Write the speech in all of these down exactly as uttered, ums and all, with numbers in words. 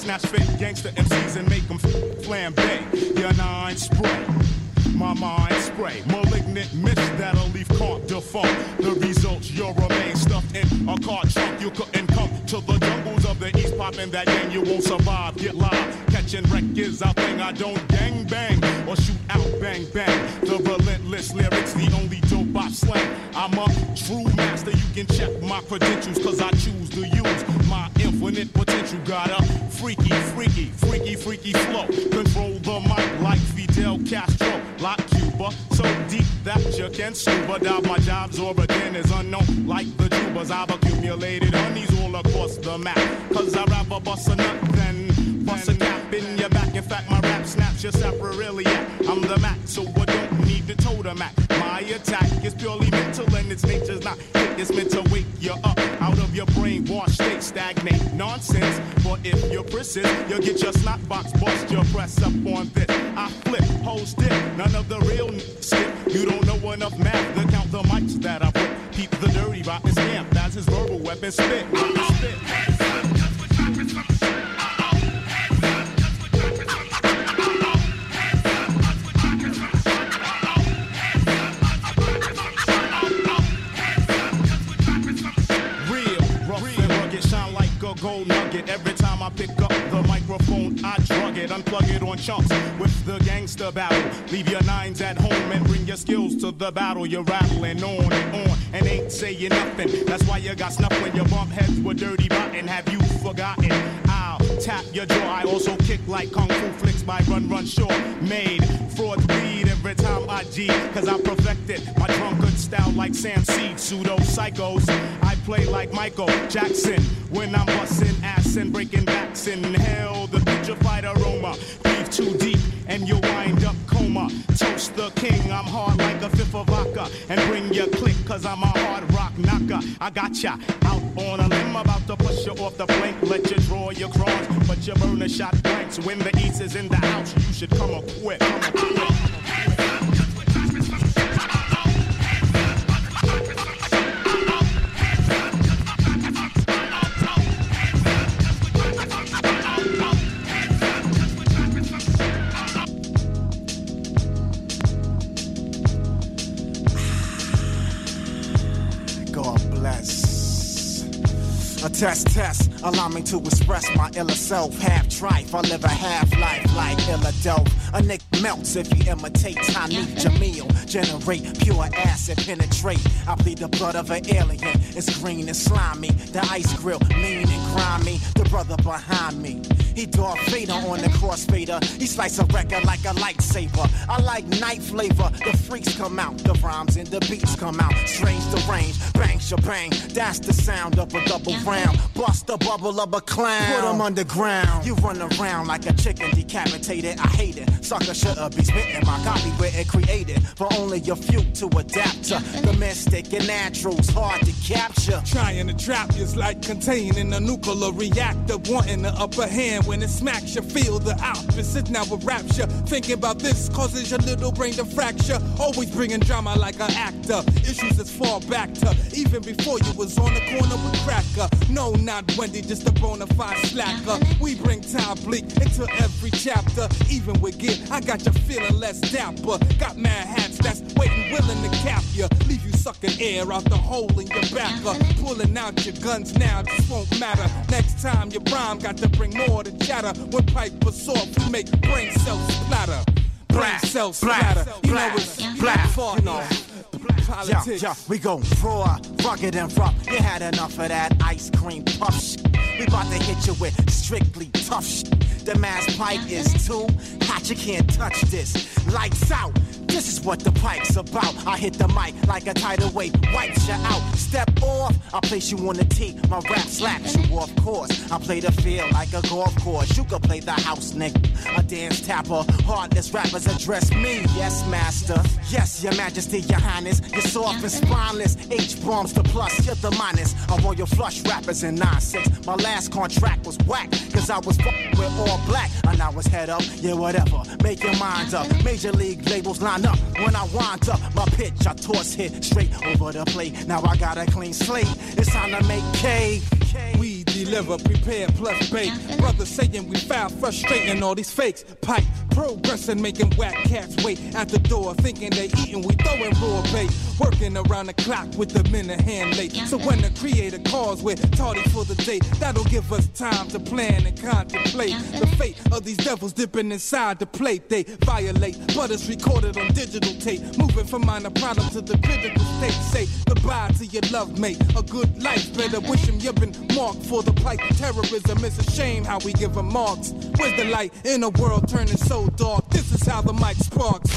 snatch fake gangster M Cs and make them flambe. Your nine spray. My mind spray, malignant mist that'll leave corp defunct. The results, you'll remain stuffed in a car trunk. You couldn't come to the jungles of the East, poppin' that gang, you won't survive. Get live, catching wreck is our thing. I don't gang bang or shoot out bang bang. The relentless lyrics, the only dope I slang. I'm a true master, you can check my credentials, cause I choose to use my infinite potential. Got a freaky, freaky, freaky, freaky flow. Control the mic like Fidel Castro. Like Cuba, so deep that you can scuba dive. My job's origin is unknown, like the tubas. I've accumulated honeys all across the map. Cause I'd rather bust a nut than bust a cap in your back. In fact, my rap snaps your sapriliac. I'm the Mac, so I don't need the totem Mac. My attack is purely mental and its nature's not hit. It's meant to wake you up out of your brainwashed state. Stagnate nonsense, but if you're persist, you'll get your snot box bust. Your press up on this. I flip, hold stick. None of the real n- skip. You don't know enough math to count the mics that I put. Keep the dirty rotten stamp. That's his verbal weapon. Spit, spit. Gold nugget. Every time I pick up the microphone, I drug it, unplug it on chunks with the gangster battle. Leave your nines at home and bring your skills to the battle. You're rattling on and on and ain't saying nothing. That's why you got snuffed when your bump heads were dirty rotten. Have you forgotten? I'll tap your jaw. I also kick like kung fu flicks by Run Run Short. Made fraud bleed every time I G, cause I perfected my drunkard style like Sam Seed. Pseudo psychos, I play like Michael Jackson when I'm busting ass and breaking backs. Inhale the putrefied aroma, breathe too deep and you wind up coma. Toast the king, I'm hard like a fifth of vodka, and bring your click cause I'm a hard rock knocker. I got ya out on a limb, about to push you off the flank. Let you draw your cross, but you burn a shot blanks. When the East is in the house, you should come equipped. Come equipped. A test, test, allow me to express my iller self. Half trife, I live a half life like Illadelph. A nick melts if he imitates Hani Jamil. Generate pure acid, penetrate. I bleed the blood of an alien. It's green and slimy. The ice grill, mean and grimy. The brother behind me, he Darth Vader on the crossfader. He slice a record like a lightsaber. I like night flavor. The freaks come out, the rhymes and the beats come out. Strange the range, bang shebang. That's the sound of a double round. Bust the bubble of a clown. Put him underground. You run around like a chicken decapitated. I hate it. Sucker should've be spitting my copy written, created for only a few to adapt to. The mystic and natural's hard to capture. Trying to trap you's like containing a nuclear reactor. Wanting the upper hand when it smacks you. Feel the opposite now with rapture. Thinking about this causes your little brain to fracture. Always bringing drama like an actor. Issues as far back to even before you was on the corner with cracker. No, not Wendy, just a bona fide slacker. We bring time bleak into every chapter. Even with gear, I got you feeling less dapper. Got mad hats that's waiting, willing to cap you. Leave you sucking air out the hole in your backer. Pulling out your guns now just won't matter. Next time your rhyme got to bring more to chatter. When pipe was soft, we make brain cells splatter. Brain cells splatter. You know it's black, you know. Yo, yo, we gon' raw, rugged and rough. You had enough of that ice cream puff shit. We bout to hit you with strictly tough shit. The mass pipe is too hot, you can't touch this. Lights out. This is what the pike's about. I hit the mic like a tidal wave, wipes you out. Step off, I place you on the tee. My rap slaps you off course. I play the field like a golf course. You can play the house, nigga. A dance tapper, heartless rappers address me. Yes, master. Yes, your majesty, your highness. You're soft and spineless. H-bombs the plus, you're the minus. I want your flush rappers in nine six. My last contract was whack, cause I was f***ing with all black. And I was head up, yeah, whatever. Make your mind up. Major league labels line up. When I wind up my pitch, I toss hit straight over the plate. Now I got a clean slate. It's time to make cake. We deliver, prepare plus bake. Brothers saying we foul, frustrating all these fakes. Pipe, progressing, making whack cats wait at the door, thinking they eating, we throwing raw bait. Working around the clock with the minute hand late. So when the creator calls, we're tardy for the date. That'll give us time to plan and contemplate the fate of these devils dipping inside the plate. They violate, but it's recorded on digital tape. Moving from minor problem to the critical state. Say goodbye to your love mate. A good life, better wish him you've been marked for the plight. Terrorism, it's a shame how we give them marks. Where's the light in a world turning so dark? This is how the mic sparks.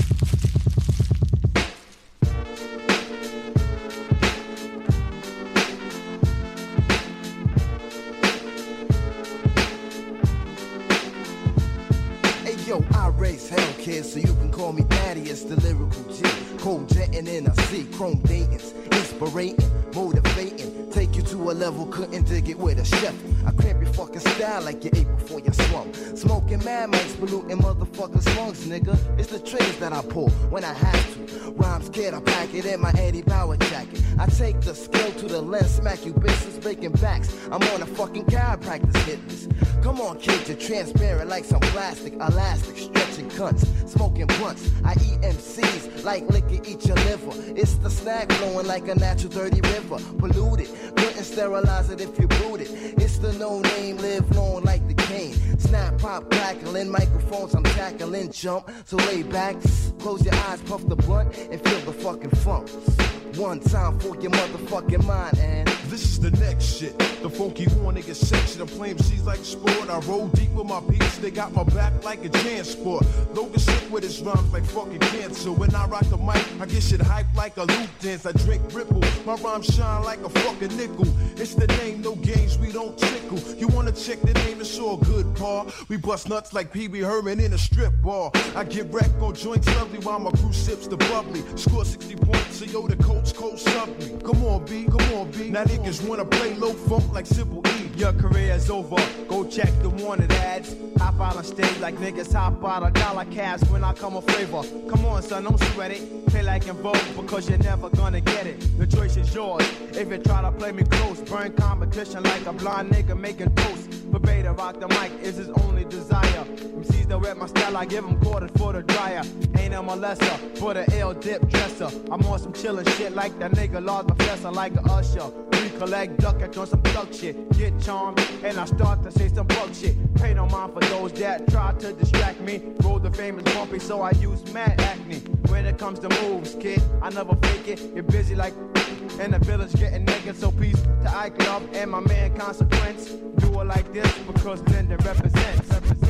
Yo, I raise hell, kids, so you can call me Thaddeus, the lyrical G. Cold jetting in a sea, chrome datings, inspirating, motivating. Take you to a level, couldn't dig it with a chef. I cramp your fucking style like you ate before you swung. Smoking mad mics, polluting motherfuckers' lungs, nigga. It's the triggers that I pull when I have to. Rhymes kid, I pack it in my Eddie Bauer jacket. I take the skill to the lens, smack you bitches, breaking backs. I'm on a fucking chiropractic hit list. Come on, kid, you're transparent like some plastic, elastic, stretching cunts, smoking blunts. I eat M Cs like liquor, eat your liver. It's the snack flowing like a natural dirty river. Polluted, couldn't sterilize it if you brewed it. It's the no name, live long like the cane. Snap, pop, crackling, microphones I'm tackling, jump. So lay back, close your eyes, puff the blunt, and feel the fucking funk. One time for your motherfucking mind, and this is the next shit. The funky horn nigga section. I'm playing C's like sport. I roll deep with my peeps. They got my back like a transport. Logan sick with his rhymes like fucking cancer. When I rock the mic, I get shit hyped like a loop dance. I drink Ripple. My rhymes shine like a fucking nickel. It's the name, no games, we don't tickle. You wanna check the name? It's all good, Paul. We bust nuts like Pee Wee Herman in a strip bar. I get wrecked on joints lovely while my crew sips the bubbly. Score sixty points, so yo, the coach coach sub me. Come on, B, come on, B. Now niggas wanna play low funk like Simple E. Your career's over, go check the wanted ads. Hop out on stage like niggas hop out of dollar cash when I come a flavor. Come on, son, don't sweat it. Play like in Vogue because you're never gonna get it. The choice is yours. If you try to play me close, burn competition like a blind nigga making toast. But Beta rock the mic is his only desire. M Cs that rep my style, I give him quarters for the dryer. Ain't a molester, for the L dip dresser. I'm on some chillin' shit like that nigga Lord Professor, like a usher. Recollect, duck it on some thug shit. Get charmed, and I start to say some bug shit. Pay no mind for those that try to distract me. Roll the famous bumpy, so I use mad acne. When it comes to moves, kid, I never fake it. You're busy like in the village getting naked. So peace to I Club and my man Consequence. Do it like this because Linden represents. represents.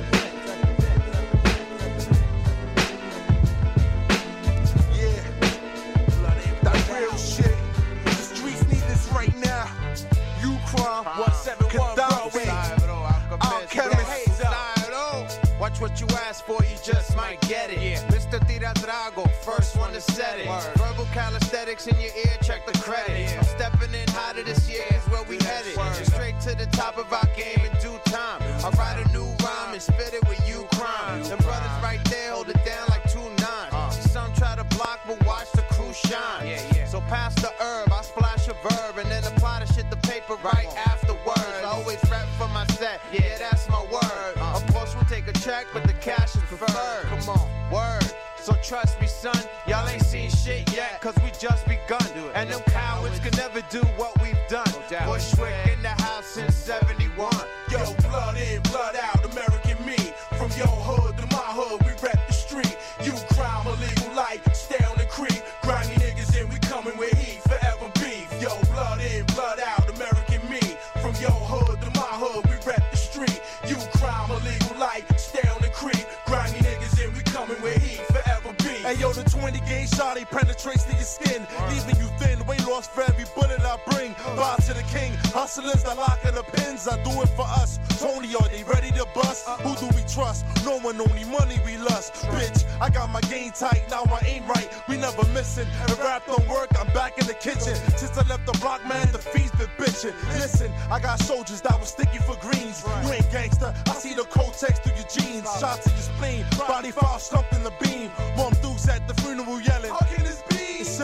one seven one Alchemist. Watch what you ask for, you just might get it. Yeah. Mister Tira Drago, first one to set it. Word. Verbal calisthenics in your ear, check the credit. Yeah. I'm stepping in hotter this year, is where we headed. Word. Straight to the top of our game in due time. I write a new rhyme and spit it with you crime. Them brothers right there hold it down like two nines. Uh. See some try to block, but watch the crew shine. Yeah, yeah. So pass the herb, I splash a verb and then apply the shit to paper right afterwards. I always rap for my set, yeah, that's my word. Uh. Of course we'll take a check, but the cash is preferred. Come on, word. So trust me, son, y'all ain't seen shit yet, cause we just begun. And them cowards can never do what we've done. Bushwick in the house since seventy-one. Yo, blood in, blood out, American me. From your hood to my hood, we rep the street. You crime, illegal life, stay on the creek. Grimy niggas in, we coming with heat, forever beef. Yo, blood in, blood out, American me. From your hood to my hood, we rep the street. You crime, illegal life, stay on the creek. Grimy niggas in, we coming with heat, forever beef. Hey yo, the twenty gauge shot, he penetrates to your skin, leaving you thin, weight loss for every bullet I bring. Bow to the king, hustlers that lock in the pins, I do it for us. Tony, are they ready to bust? Who do we trust? No one, only money we lust. Bitch, I got my game tight, now I ain't right. We never missing. If rap don't work, I'm back in the kitchen. Since I left the block, man, the fees been bitching. Listen, I got soldiers that was sticky for greens. You ain't gangster, I see the cold text through your jeans. Shot to your spleen, body foul stumped in the beam. Mom Dukes at the funeral yelling, how can this be? It's simple,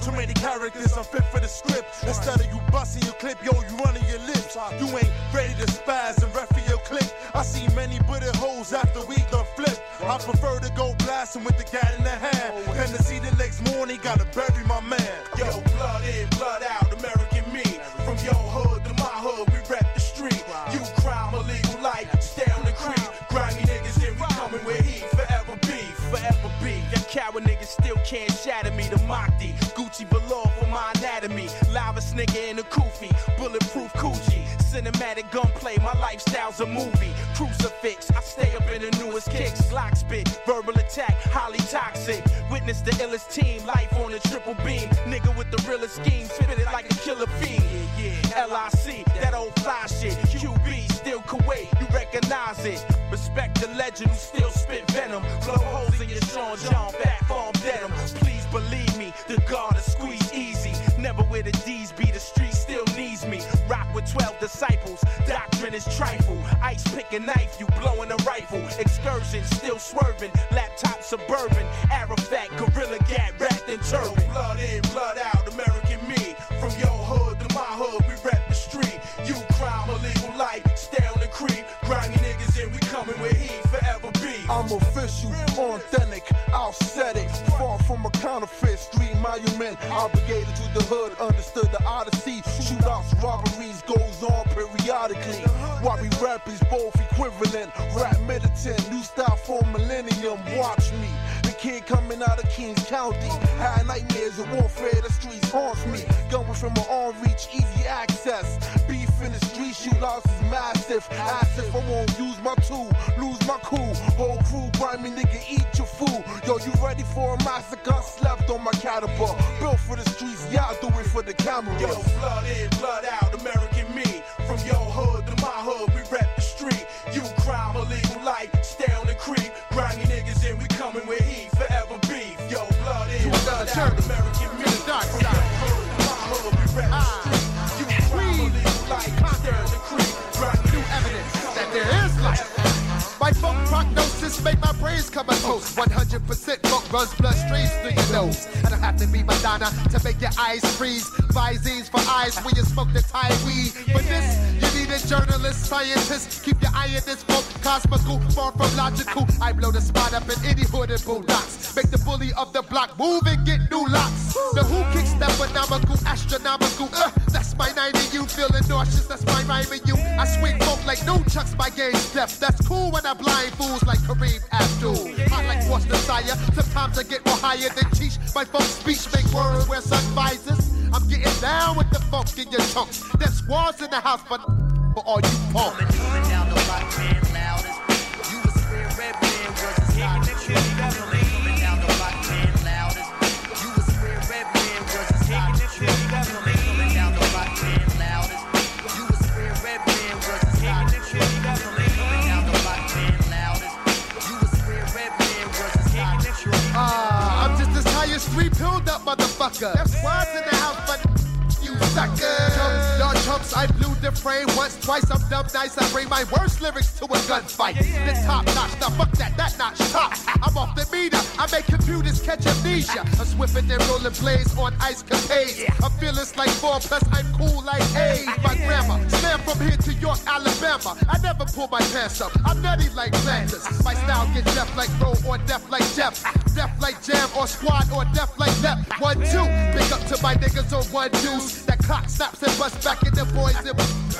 Too many characters unfit for the script. Instead of you busting your clip, yo, you running your lips. You ain't ready to spaz and ref for your clip. I see many bullet holes after we done flip. I prefer to go blasting with the gat in the hand than to see the next morning gotta bury my man. Yo, blood in, blood out, American me. From your hood to my hood, we rep the street. You crime, illegal life, stay on the creek. Grimy niggas, then we coming where he forever be, forever be. Them coward niggas still can't shatter me. The Machdi, Gucci below for my anatomy. Livest nigga in the kufi, bulletproof Coochie. Cinematic gunplay, my lifestyle's a movie. Crucifix, I stay up in the newest kicks. Lock spit, verbal attack, highly toxic. Witness the illest team, life on a triple beam. Nigga with the realest scheme, spit it like a killer fiend. Yeah, yeah. L I C, that old fly shit. Q B, still Kuwait, you recognize it. Respect the legend who still spit venom. Blow holes in your Sean John back farm denim. Please believe me, the guard is squeeze easy. Never where the D's be, the street still needs me. Rock with twelve disciples, doctrine is trifle. Ice pick a knife, you blowing a rifle. Excursion, still swerving. Laptop suburban, Arafat, gorilla gat, wrapped in turban. Blood in, blood out, American me. From your hood to my hood, we rep the street. You crime, illegal life, stay on the creep. Grimy niggas in, we coming where he forever be. I'm official, authentic, I'll set it. Far from a counterfeit, street monument. Obligated to the hood, understood the odyssey. Shootouts, robberies goes on periodically. While we rap is both equivalent. Rap militant, new style for millennium. Watch me, the kid coming out of Kings County. Had nightmares of warfare, the streets haunts me. Going from an arm reach, easy access. Beef in the street, shootouts is massive. As if I won't use my tool, lose my cool. Whole crew, grimy nigga, eat your food. Yo, you ready for a massacre? Slept on my catapult. Built for the streets, yeah, I do it for the camera. Yo, blood in, blood out, American me. From your hood to my hood, we rep the street. You crime, illegal life, stay on the creep. Grimy niggas in, we coming where he forever be. Yo, blood in, blood out, American me. From your hood to my hood, we rep the street. You crime, illegal life, stay on the creep. Grimy new evidence that there is life. My funk prognosis make my brains come a toast. one hundred percent funk runs bloodstreams through your nose. I don't have to be Madonna to make your eyes freeze. Visines for eyes when you smoke the Thai weed. For this, you need a journalist, scientist. Keep your eye in this funk, cosmical, far from logical. I blow the spot up in any hood and boondocks. Make the bully of the block move and get new locks. The who kicks that phenomenal, astronomical. Uh, that's my nine and you feeling nauseous. That's my rhyme and you. I swing funk like no chucks, my game step. That's cool when I blind fools like Kareem Abdul. Hot like Force Messiah. Sometimes I get more higher than Cheech. My funk speech make words wear sun visors. I'm getting down with the funk in your chunks. There's squads in the house, but for all you punks. Coming, coming down the block, man, loudest. You was square red man, was a side to kill. Coming down the block, man, loudest. You was square red man, was a side to kill. Coming down the block, man, loudest. You was square red man, was a side to kill. Coming down the block, man, loudest. You was square red man, was a side to kill. Ah, I'm just as high as three pilled up, motherfucker. There's squads in the house, but you suckers. Chumps, y'all chumps, I blew the frame once, twice. I'm dumb nice, I bring my worst lyrics to a gunfight. The top notch, now fuck that, that notch top. I'm off the meter, I make computers catch amnesia. I'm swiffing and rolling blades on ice capades. I'm fearless like four, plus I'm cool like eight. My grandma, slam from here to York, Alabama. I never pull my pants up, I'm nutty like planters. My style get deaf like Bro or deaf like Jeff. Deaf like Jam or Squad or deaf like Lep. One, two, big up to my niggas on one deuce. That clock snaps and busts back in the boys and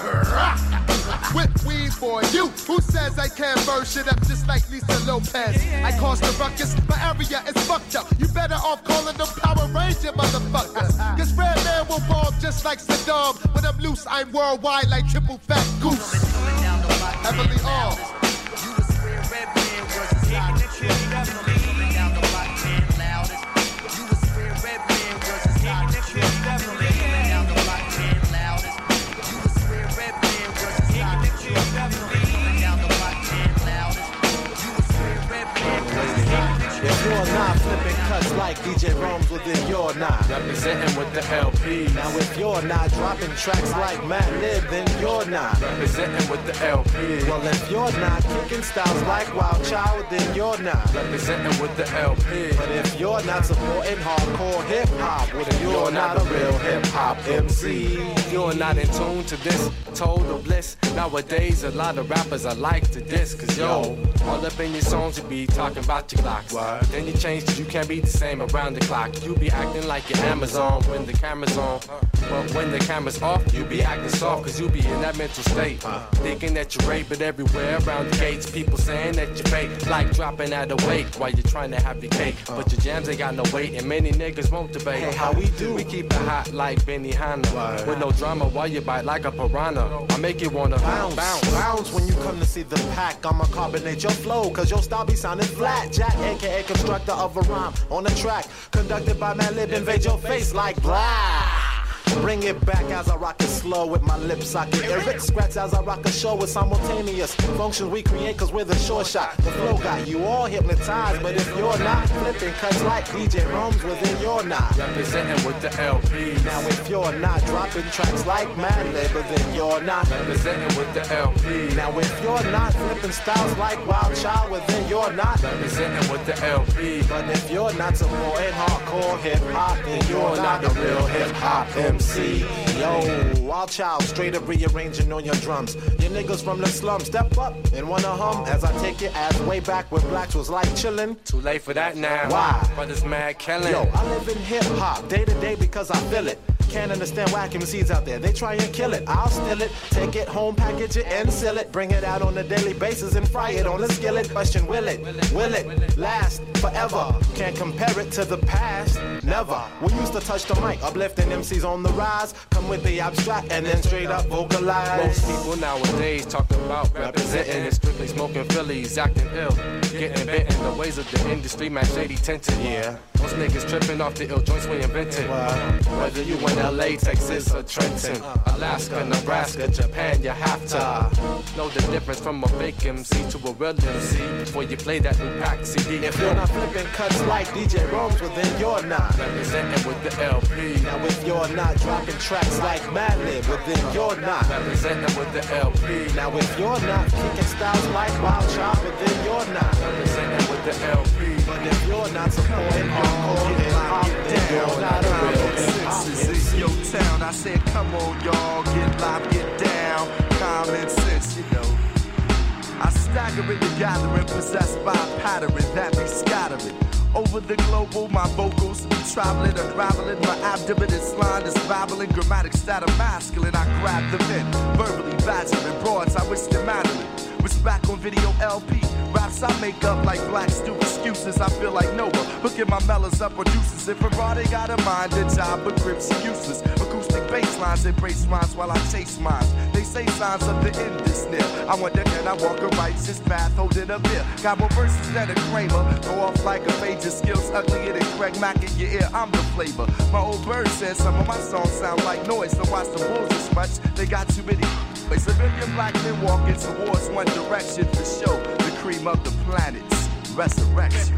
whip weed for you. Who says I can't burn shit up just like Lisa Lopez? I cause the ruckus, my area is fucked up. You better off calling them Power Ranger motherfuckers. Cause Red Man will bomb just like Saddam. When I'm loose, I'm worldwide like Triple Fat Goose. Heavily armed. You was square red man, was a side to kill. Coming down the block, man, loudest. You was square red man, was a side to kill. Coming down the block, man, loudest. You was square red man, was a side to kill. Coming down the block, man, loudest. You was square red man, was a side to kill. if you're not flipping cuts like D J Rome's, well then you're not representing with the L Ps. Now if you're not dropping tracks like Mad Lib, then you're not representing with the L Ps. Well if you're not kicking styles like Wild Child, then you're not representing with the L Ps. But if you're not supporting hardcore hip hop, well then you're, you're not, not a real hip hop M C. You're not in tune to this total bliss. Nowadays a lot of rappers I like to diss, cause yo, all up in your songs you be talking about your clocks. What? Then you change cause you can't be the same around the clock. You be acting like you're Amazon when the camera's on. But when the camera's off, you be acting soft, cause you be in that mental state. Uh, thinking that you're raped, but everywhere around the gates, people saying that you're fake. Like dropping out of weight while you're trying to have your cake. Uh, but your jams ain't got no weight, and many niggas won't debate. Hey, how we do? We keep it hot like Benny Hanna. What? With no drama while you bite like a piranha. I make you wanna bounce, bounce. Bounce when you come to see the pack. I'ma carbonate your flow, cause your style be sounding flat. Jack, aka constructor of a rhyme on the track. Conducted by Mad Lib, invade your face like blah. Bring it back as I rock it slow with my lip socket. Eric scratch as I rock a show with simultaneous functions we create cause we're the short shot. The flow got you all hypnotized, but if you're not flipping cuts like D J Rome's, well then you're not representing with the L Ps. Now if you're not dropping tracks like Mad Lib, but then you're not representing with the L Ps. Now if you're not flipping styles like Wild Child, well then you're not representing with the L Ps. But if you're not supporting hardcore hip hop, then you're, you're not, not a real hip hop M C. Yo, Wild Child, straight up rearranging on your drums. Your niggas from the slum, step up and wanna hum as I take it as way back when blacks was like chillin'. Too late for that now. Why? Brothers mad killing. Yo, I live in hip hop day to day because I feel it. Can't understand whack M Cs out there. They try and kill it. I'll steal it, take it home, package it, and sell it. Bring it out on a daily basis and fry it on the skillet. Question, will it? Will it last forever? Can't compare it to the past. Never. We used to touch the mic, uplifting M Cs on the rise. Come with the abstract and then straight up vocalize. Most people nowadays talk about representing and strictly smoking Phillies, acting ill, getting bent in the ways of the industry, man, shady tinted. Yeah. Most niggas tripping off the ill joints we invented. Whether you in L A, Texas, or Trenton, Alaska, Nebraska, Japan, you have to know the difference from a fake M C to a real M C before you play that new pack C D. If you're not flipping cuts like D J Rome's, well then you're not representing with the L P. Now if you're not dropping tracks like Mad Lib, well then you're not representing with the L P. Now if you're not kicking styles like Wild Child, well then you're not representing with the L P. But if you're not supporting hardcore hip hop, then you're not a real hip hop. It's your town. I said, come on, y'all, get live, get down. Common sense, you know. I stagger in the gathering, possessed by a pattern that be scattering. Over the global, my vocals be traveling, unraveling. My abdomen is line is babbling. Grammatic stat of masculine, I grab them in. Verbally badgering broads, I wish them Mandarin. Was back on video L P. Raps I make up like blacks do excuses. I feel like Noah. Hooking my mellows up producers. If Ferrari got a mind, a job, but grips useless. Acoustic bass lines embrace rhymes while I chase mines. They say signs of the end is near. I wonder can I walk a righteous path holding a beer? Got more verses than a Kramer. Go off like a major skills uglier than Craig Mack in your ear. I'm the flavor. My old bird said some of my songs sound like noise. So watch the wolves as much. They got too many. It's a million black men walking towards one direction for show. The cream of the planet's resurrection.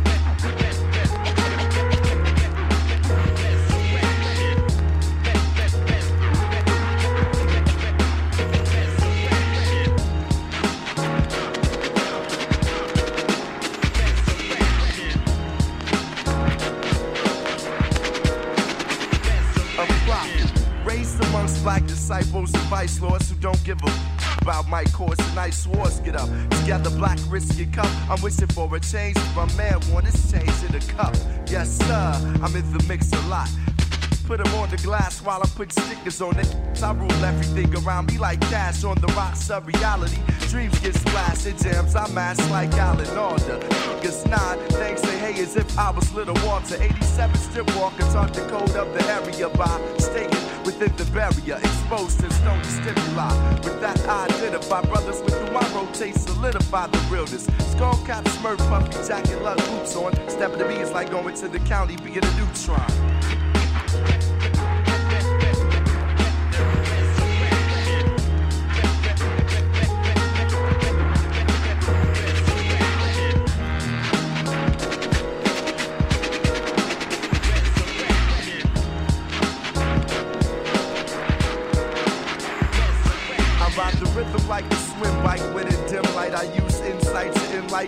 Amongst black disciples and vice lords who don't give a about my course and ice wars get up together, black risky cup. I'm wishing for a change. My man want his change in a cup. Yes sir, I'm in the mix a lot. Put them on the glass while I put stickers on it. I rule everything around me like cash on the rocks of reality. Dreams get splashed in jams, I mash like Alan Alda. Niggas nod, things say hey as if I was Little Walter. eighty-seven strip walker taught the code of the area by staying within the barrier, exposed to stony stimuli. With that I identify brothers with whom I rotate, solidify the realness. Skull cap, smurf, puffy jacket, lug boots on. Stepping to me is like going to the county, being a neutron.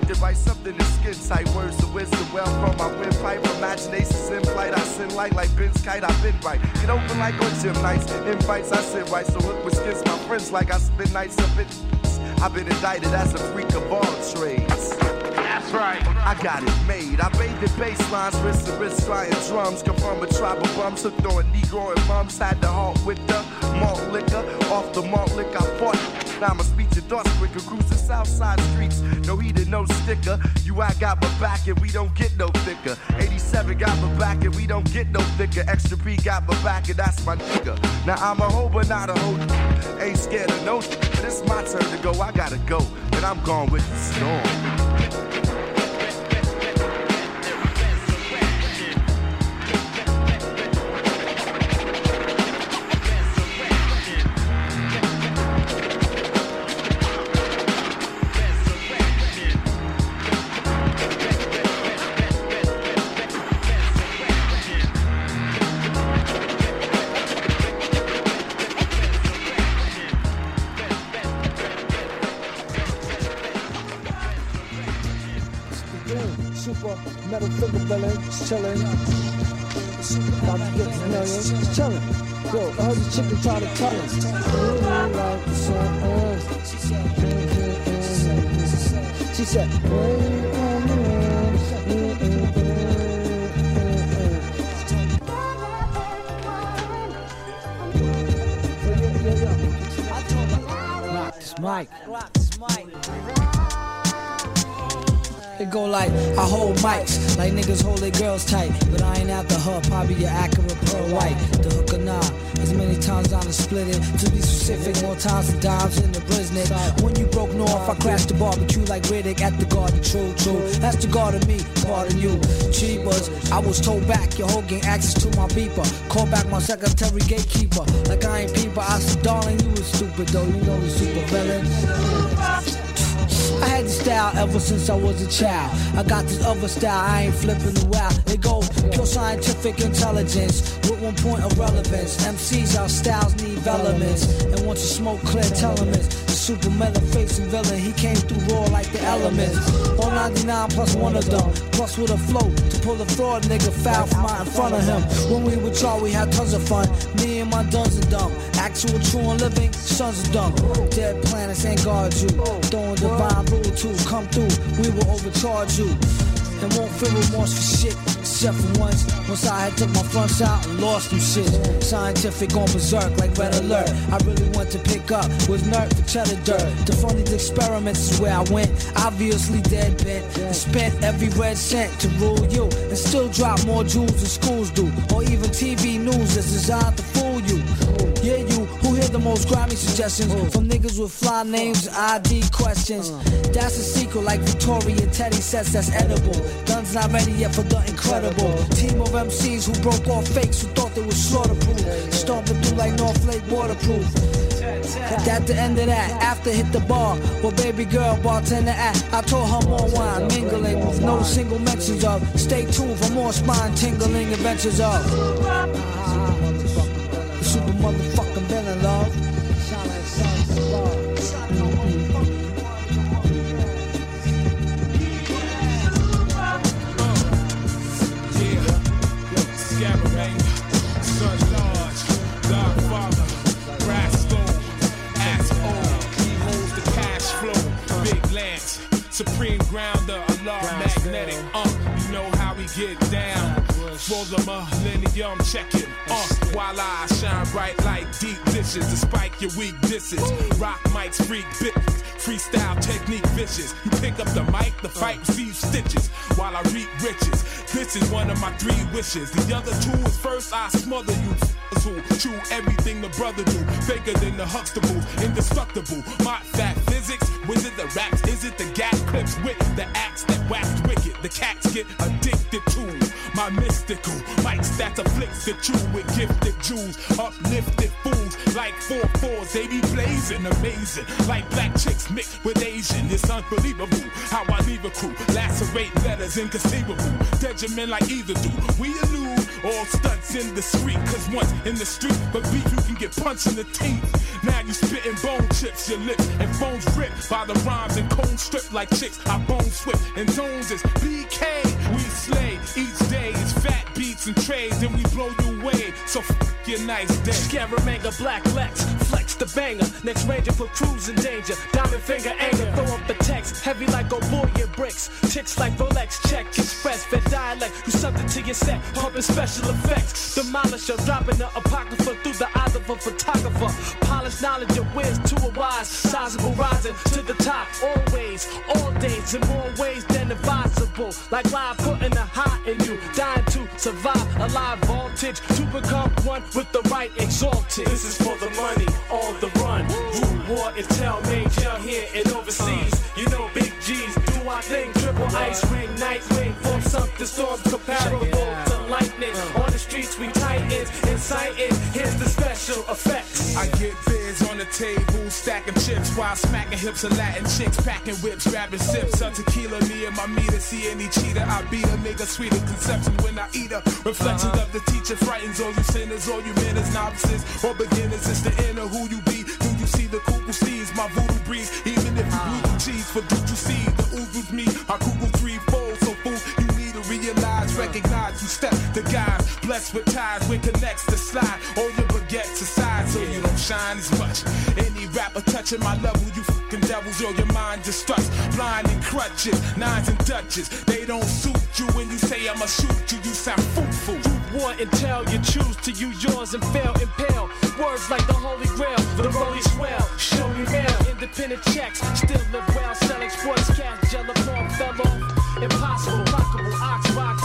to write something in skin tight. Words of wisdom, well from my windpipe. Imagination's in flight. I send light like Ben's kite. I've been right. Get open like on gym nights. Invites, I sit right. So hook with skins, my friends like I spend nights up in. I've been indicted as a freak of all trades. That's right. I got it made. I bathed in bass lines, wrist to wrist, flying drums. Come from a tribe of bums, hooked on Negro and mums. Had the heart with the malt liquor. Off the malt liquor, I fought. Now my speech and thoughts quicker. Cruising south side streets. No heater, no sticker. You, I got my back and we don't get no thicker. eighty-seven got my back and we don't get no thicker. Extra P got my back and that's my nigga. Now I'm a hoe but not a hoe. Ain't scared of no shit. It's my turn to go. I gotta go. And I'm gone with the storm. Metal finger belly, chillin'. About to get to millions, chillin'. Yo, I heard the chicken try to tell us. Like the sun. She said, rock this mic. Rock this mic. It go like, I hold mics, like niggas hold their girls tight. But I ain't out the hub, probably your accurate pearl white. The hook or nah, as many times I done split it. To be specific, more times than dimes in the Brisnet. When you broke north, I crashed the barbecue like Riddick at the garden. True, true, that's the guard of me, pardon you. Cheapers, I was told back, your whole gang access to my beeper. Call back my secretary gatekeeper. Like I ain't peeper, I said, darling, you was stupid though. You know the super villain. I had this style ever since I was a child. I got this other style, I ain't flipping the wow. It go pure scientific intelligence with one point of relevance. M Cs, our styles need elements. And once you smoke clear telements, the super metal facing villain, he came through raw like the elements. All ninety-nine plus one of them, plus with a flow to pull a fraud nigga foul from out in front of him. When we were y'all, we had tons of fun. Me and my duns are dumb. Actual true and living, sons are dumb. Dead planets ain't guard you. Throwing divine rule to come through, we will overcharge you. And won't feel remorse for shit, except for once. Once I had took my fronts out and lost them shit. Scientific on berserk like red alert. I really want to pick up with nerd for cheddar dirt. The funniest experiments is where I went. Obviously dead bent. And spent every red cent to rule you. And still drop more jewels than schools do. Or even T V news that's designed to fool you. Yeah, you who hear the most grimy suggestions from niggas with fly names and I D questions. That's a secret like Victoria and Teddy says that's edible. Guns not ready yet for the incredible. Team of M Cs who broke off fakes who thought they was slaughterproof. Stomping through like North Lake waterproof. At the end of that, after hit the bar, well baby girl bartender at, I told her more wine, mingling with no single mentions of. Stay tuned for more spine tingling adventures of the super motherfucking villain, love. Shine like suns above. Scaramanga, Sun Lodge, Godfather, Brasco, Ass O, he holds the cash flow, Big Lance, Supreme Grounder, Alarm Magnetic, uh, you know how we get down, for the millennium checking, uh, while I shine bright like deep dishes, to spike your weak disses, rock mics, freak bitches, freestyle technique vicious, you pick up the mic, the fight receives stitches, while I reap riches. This is one of my three wishes. The other two is first I smother you who chew everything the brother do. Faker than the Huxtables, indestructible. My fat physics, was it the raps? Is it the gas clips with the axe that waxed wicked? The cats get addicted to my mystical mics that afflicted you with gifted Jews, uplifted fools like four fours. They be blazing, amazing, like black chicks mixed with Asian. It's unbelievable how I leave a crew, lacerate letters inconceivable. Detriment like either do. We elude all stunts in the street, cause once in the street, but beef you can get punched in the teeth. Now you spitting bone chips, your lips and phones ripped by the rhymes and cones stripped like chicks. I bone swift and zones is B K. We slay each day is fat beats and trades, and we blow you away. So f your nice day. Scaramanga, Black Lex, flex the banger. Next ranger for crews in danger. Diamond finger anger, throw up the text. Heavy like Oboya bricks. Chicks like Rolex, check, express, fed dialect. You subject to your set, pumping special effects. Demolisher, dropping the apocrypha through the eyes of a photographer. Polished knowledge of whiz to a wise. Sizable rising to the top. Always, all days, in more ways than advisable. Like live putting a high in you. Dying to survive, alive voltage. To become one with the right exalted. This is for the money, on the run. Rule, war, intel, major here and overseas. You know big G's, do our thing. Triple ice ring, night wing. Form something storms comparable to lightning. On the streets we tighten, inciting. Here's the special effects. I get bids on the table, stacking chips while smacking hips of Latin chicks, packing whips, grabbing sips of tequila. Me and my meter, see any cheater, I beat a nigga sweeter conception when I eat her. Reflections uh-huh. of the teacher frightens all you sinners, all you men as novices or beginners. It's the inner who you be. Do you see the cuckoo seeds? My voodoo breeze. Even if you gluten cheese for do you see the ooze me? I Google threefold, so fool you need to realize, recognize you step the guys blessed with ties with connects to slide. All your baguettes aside, so you don't shine as much. Any rapper touching my level, you fucking devils, or your mind destructs. Blind and crutches, nines and dutches. They don't suit you when you say I'ma shoot you. You sound foo-foo. You want intel, you choose to use yours and fail, impale. Words like the Holy Grail, the Rolling Swell. Show me mail, independent checks. Still live well, sell exploits, cash, jello form, fell off. Impossible, rockable, ox rocks.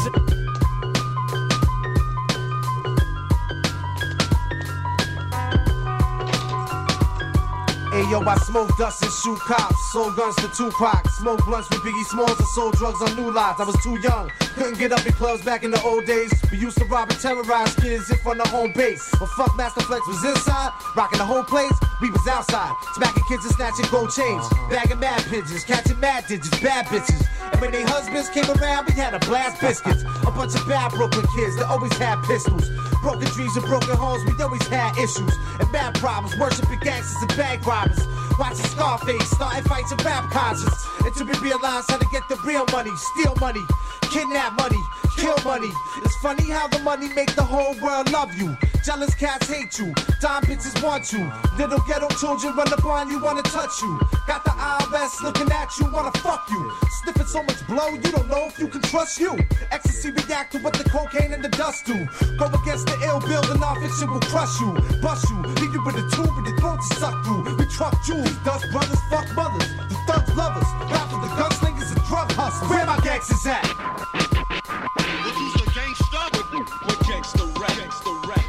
Hey yo, I smoke dust and shoot cops, sold guns to Tupac, smoke blunts with Biggie Smalls and sold drugs on new lots. I was too young, couldn't get up in clubs back in the old days. We used to rob and terrorize kids in front of home base. But fuck Master Flex was inside, rocking the whole place. We was outside, smacking kids and snatching gold chains, bagging mad pigeons, catching mad digits, bad bitches. And when they husbands came around, we had to blast biscuits. A bunch of bad Brooklyn kids that always had pistols. Broken dreams and broken homes, we always had issues and bad problems, worshiping gangsters and bank robbers. Watching Scarface, starting fights and rap concerts. Until we realize how to get the real money, steal money, kidnap money, kill money. It's funny how the money make the whole world love you. Jealous cats hate you, dime bitches want you. Little ghetto children run up on you, wanna touch you. Got the I R S looking at you, wanna fuck you. Sniffing so much blow, you don't know if you can trust you. Ecstasy react to what the cocaine and the dust do. Go against the ill building, our fiction will crush you, bust you, leave you with a tube and your throat to suck through. We truck jewels, dust brothers, fuck mothers, the thugs lovers, rappers, the gunslingers and drug hustlers. Where my gangsters at? What you's the gangsta? What gangsta rap? Gangsta rap.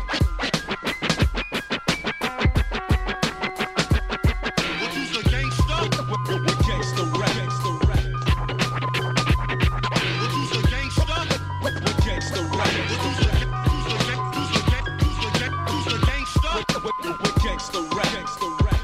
What you's the gangsta? What gangsta rap? Gangsta rap. What you's the gangsta? What gangsta rap? Who's the who's the who's the who's the gangsta? What gangsta rap? Gangsta rap.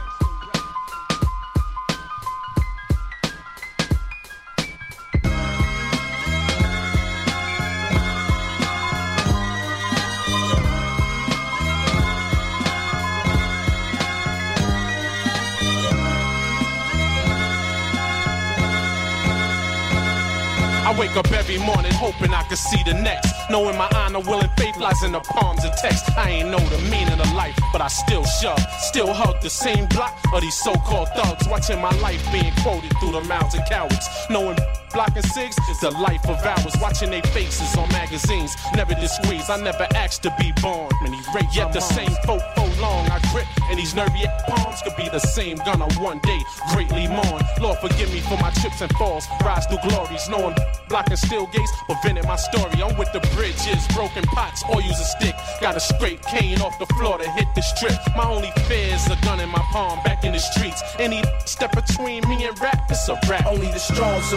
I wake up every morning hoping I could see the next. Knowing my honor, will, and faith lies in the palms of text. I ain't know the meaning of life, but I still shove. Still hug the same block of these so-called thugs. Watching my life being quoted through the mouths of cowards. Knowing blocking cigs is the life of ours. Watching their faces on magazines. Never disagrees, I never asked to be born. Many rape, yet the same folk for long I grip. And these nervy palms could be the same gun I one day greatly mourn. Lord forgive me for my trips and falls. Rise through glories, knowing blocking steel gates prevented my story. I'm with the bridges, broken pots, or use a stick. Got a scrape cane off the floor to hit the strip. My only fear is a gun in my palm, back in the streets. Any step between me and rap, it's a rap. Only the strong survive.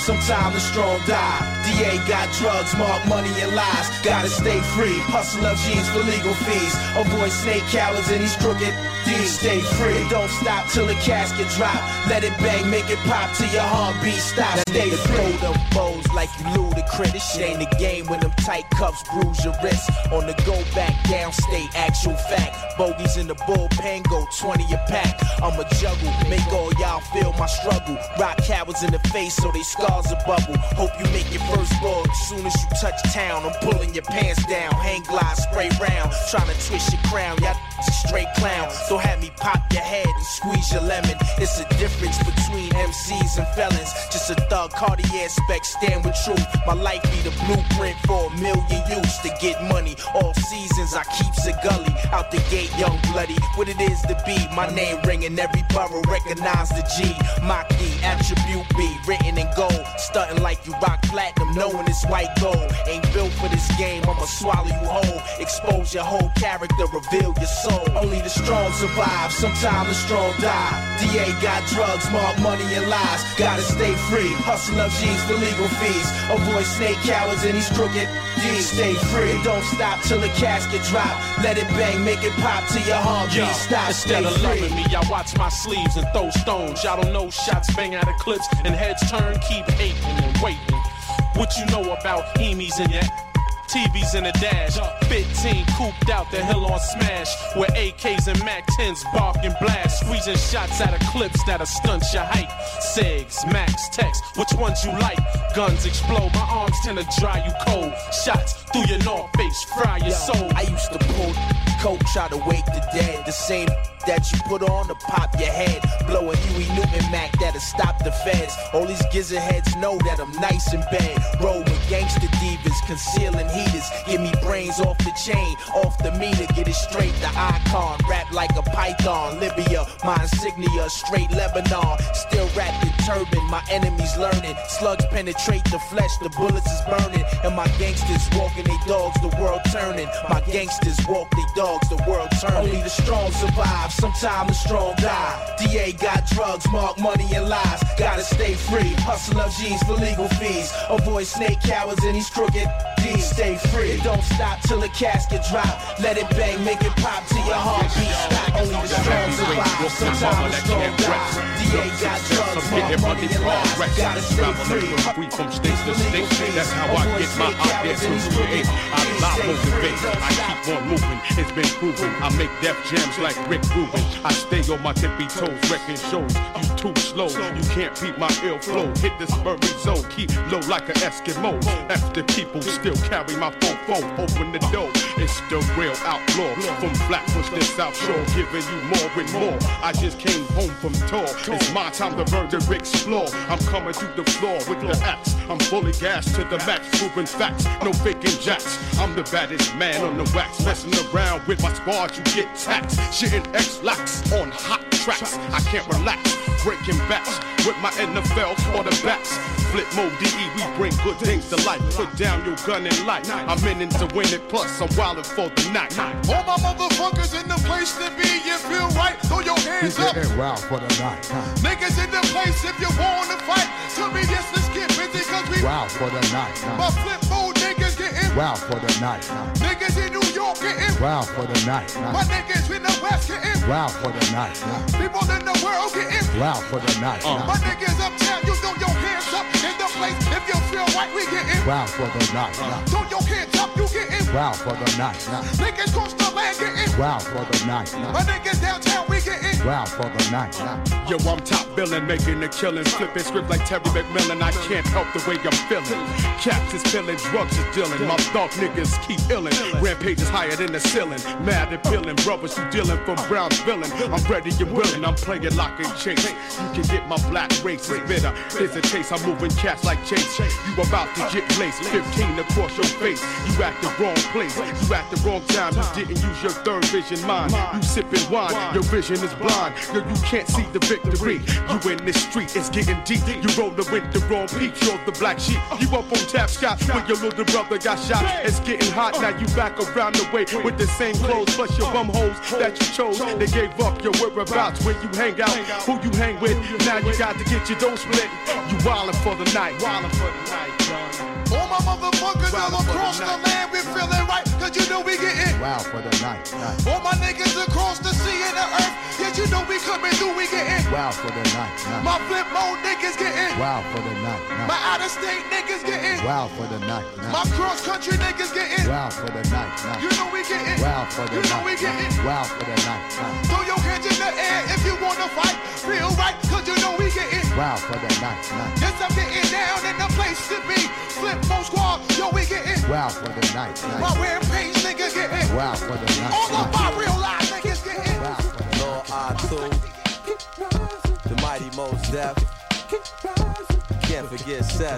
sometimes the strong die. D A got drugs, mark money and lies. Gotta stay free, hustle up G's for legal fees. Avoid snake cowards and these crooked D's. Stay free, it don't stop till the casket drop. Let it bang, make it pop till your heartbeat stops. Stay free. Throw them bows like you ludicrous. This shit ain't a game when them tight cuffs bruise your wrist. On the go back down state, actual fact. Bogeys in the bullpen, go twenty a pack. I'ma juggle, make all y'all feel my struggle. Rock cowards in the face so they scars a bubble. Hope you make your first bug soon as you touch town. I'm pulling your pants down, hang glide, spray round. Trying to twist your crown, y'all a straight clown. Don't have me pop your head and squeeze your lemon. It's a difference between M Cs and felons. Just a thug, Cartier spec, stand with truth. My life be the blueprint for a million youths to get money. All seasons I keeps a gully. Out the gate, young bloody. What it is to be, my name ringing. Every borough recognize the G. Maki, attribute B, written in gold. Stunting like you rock platinum, knowing it's white gold. Ain't built for this game, I'ma swallow you whole. Expose your whole character, reveal your soul. Only the strong survive, sometimes the strong die. D A got drugs, mark money and lies. Gotta stay free, hustle up G's for legal fees. Avoid snake cowards and these crooked D's. Stay free, don't stop till the casket drop. Let it bang, make it pop till your heartbeat stop. Instead of loving me, y'all watch my sleeves and throw stones. Y'all don't know shots bang out of clips and heads turn, keep hating and waiting. What you know about Hemis and your T Vs in a dash, fifteen cooped out the hill on smash, where A Ks and Mac tens bark and blast, squeezing shots out of clips that'll stunt your height. Segs, Max, Tex, which ones you like? Guns explode, my arms tend to dry you cold. Shots through your north face, fry your soul. I used to pull coke, try to wake the dead. The same that you put on to pop your head. Blow a Huey Newton Mac that'll stop the feds. All these gizzard heads know that I'm nice in bed. Roll with gangster divas, concealing heaters. Give me brains off the chain, off the meter. Get it straight, the icon. Rap like a python. Libya, my insignia, straight Lebanon. Still wrapped in turban, my enemies learning. Slugs penetrate the flesh, the bullets is burning. And my gangsters walking they dogs, the world turning. My gangsters walk they dogs, the world turning. Only the strong survive, sometimes the strong die. D A got drugs, mark money and lies. Gotta stay free, hustle up G's for legal fees. Avoid snake cowards and these crooked D's. Stay free, don't stop till the casket drop. Let it bang, make it pop till your heartbeat stop. Only the strong survive, sometimes the strong die. D A got drugs, mark money and lies. Gotta stay free, free from state to state. That's how I get my ideas from create. I'm not motivated, I keep on moving. It's been proven. I make death jams like Rick Rubin. I stay on my tippy toes, wrecking shows. You too slow, you can't beat my ill flow. Hit this Murray zone, keep low like an Eskimo. After people still carry my phone phone. Open the door, it's the real outlaw. From Flatbush to South Shore, giving you more and more. I just came home from tour. It's my time to burn to explore. I'm coming through the floor with the axe. I'm fully gassed to the max, proving facts. No faking jacks. I'm the baddest man on the wax. Messing around with my squad, you get taxed. Shitting X-lax on hot tracks. I can't relax, breaking backs with my N F L quarterbacks. Flip mode D E, we bring good things to life. Put down your gun and light. I'm in it to win it, plus I'm wildin' for the night. All my motherfuckers in the place to be, you feel right, throw your hands up. Wild for the night. Niggas in the place if you wanna fight. Tell me this, let's get busy cause we Wild for the night. My flip mode niggas getting Wild for the night. Niggas in New York getting Wild for the night. My niggas in the West getting Wild for the night. People in the world getting Wild for the night. My niggas uptown, you throw your hands up in the place. If you feel right, we getting Wild for the night. Throw your hands up, you getting Wild for the night. Niggas cross the land getting Wild for the night. My niggas downtown, we getting Wild for the night. Yo, I'm top billing, making the killings, flipping script like Terry McMillan. I can't help the way I'm feeling. Caps is killing, drugs is dealing. My thug niggas keep illing. Rampage is higher than the ceiling. Mad and peeling, brothers who dealing from Brown's villain. I'm ready and willing, I'm playing lock and chase. You can get my black race is bitter. Here's a taste, I'm moving cats like Chase. You about to get laced, fifteen across your face. You acting wrong, place. You at the wrong time, you didn't use your third vision mind. You sipping wine, your vision is blind. Yo, you can't see the victory. You in this street, it's getting deep. You rollin' with the wrong peeps, you're the black sheep. You up on tap scotch when your little brother got shot. It's getting hot, now you back around the way with the same clothes, plus your bum hoes that you chose. They gave up your whereabouts, where you hang out, who you hang with. Now you got to get your dough split. You wildin' for the night. Wildin' for the night, John. All my motherfuckers all across the land, we feeling right, cause you know we getting wow for the night, night. All my niggas across the sea and the earth, yes you know we coming through, we getting wow for the night, night. My flip mode niggas getting wow for the night, night. My out of state niggas getting wow for the night, night. My cross country niggas getting wow for the night, night. You know we getting wow for the you night, know we getting wow for the night, night. Throw your hands in the air if you wanna fight, feel right, cause you know we getting wow for the night, night. Yes I'm getting down in the place to be. Flip mode squad, yo we getting wow for the night, night. My rampage nigga getting wow for the night. All of my real life niggas getting wow for the Lord I too. The mighty Mos Def. Can't forget Cess.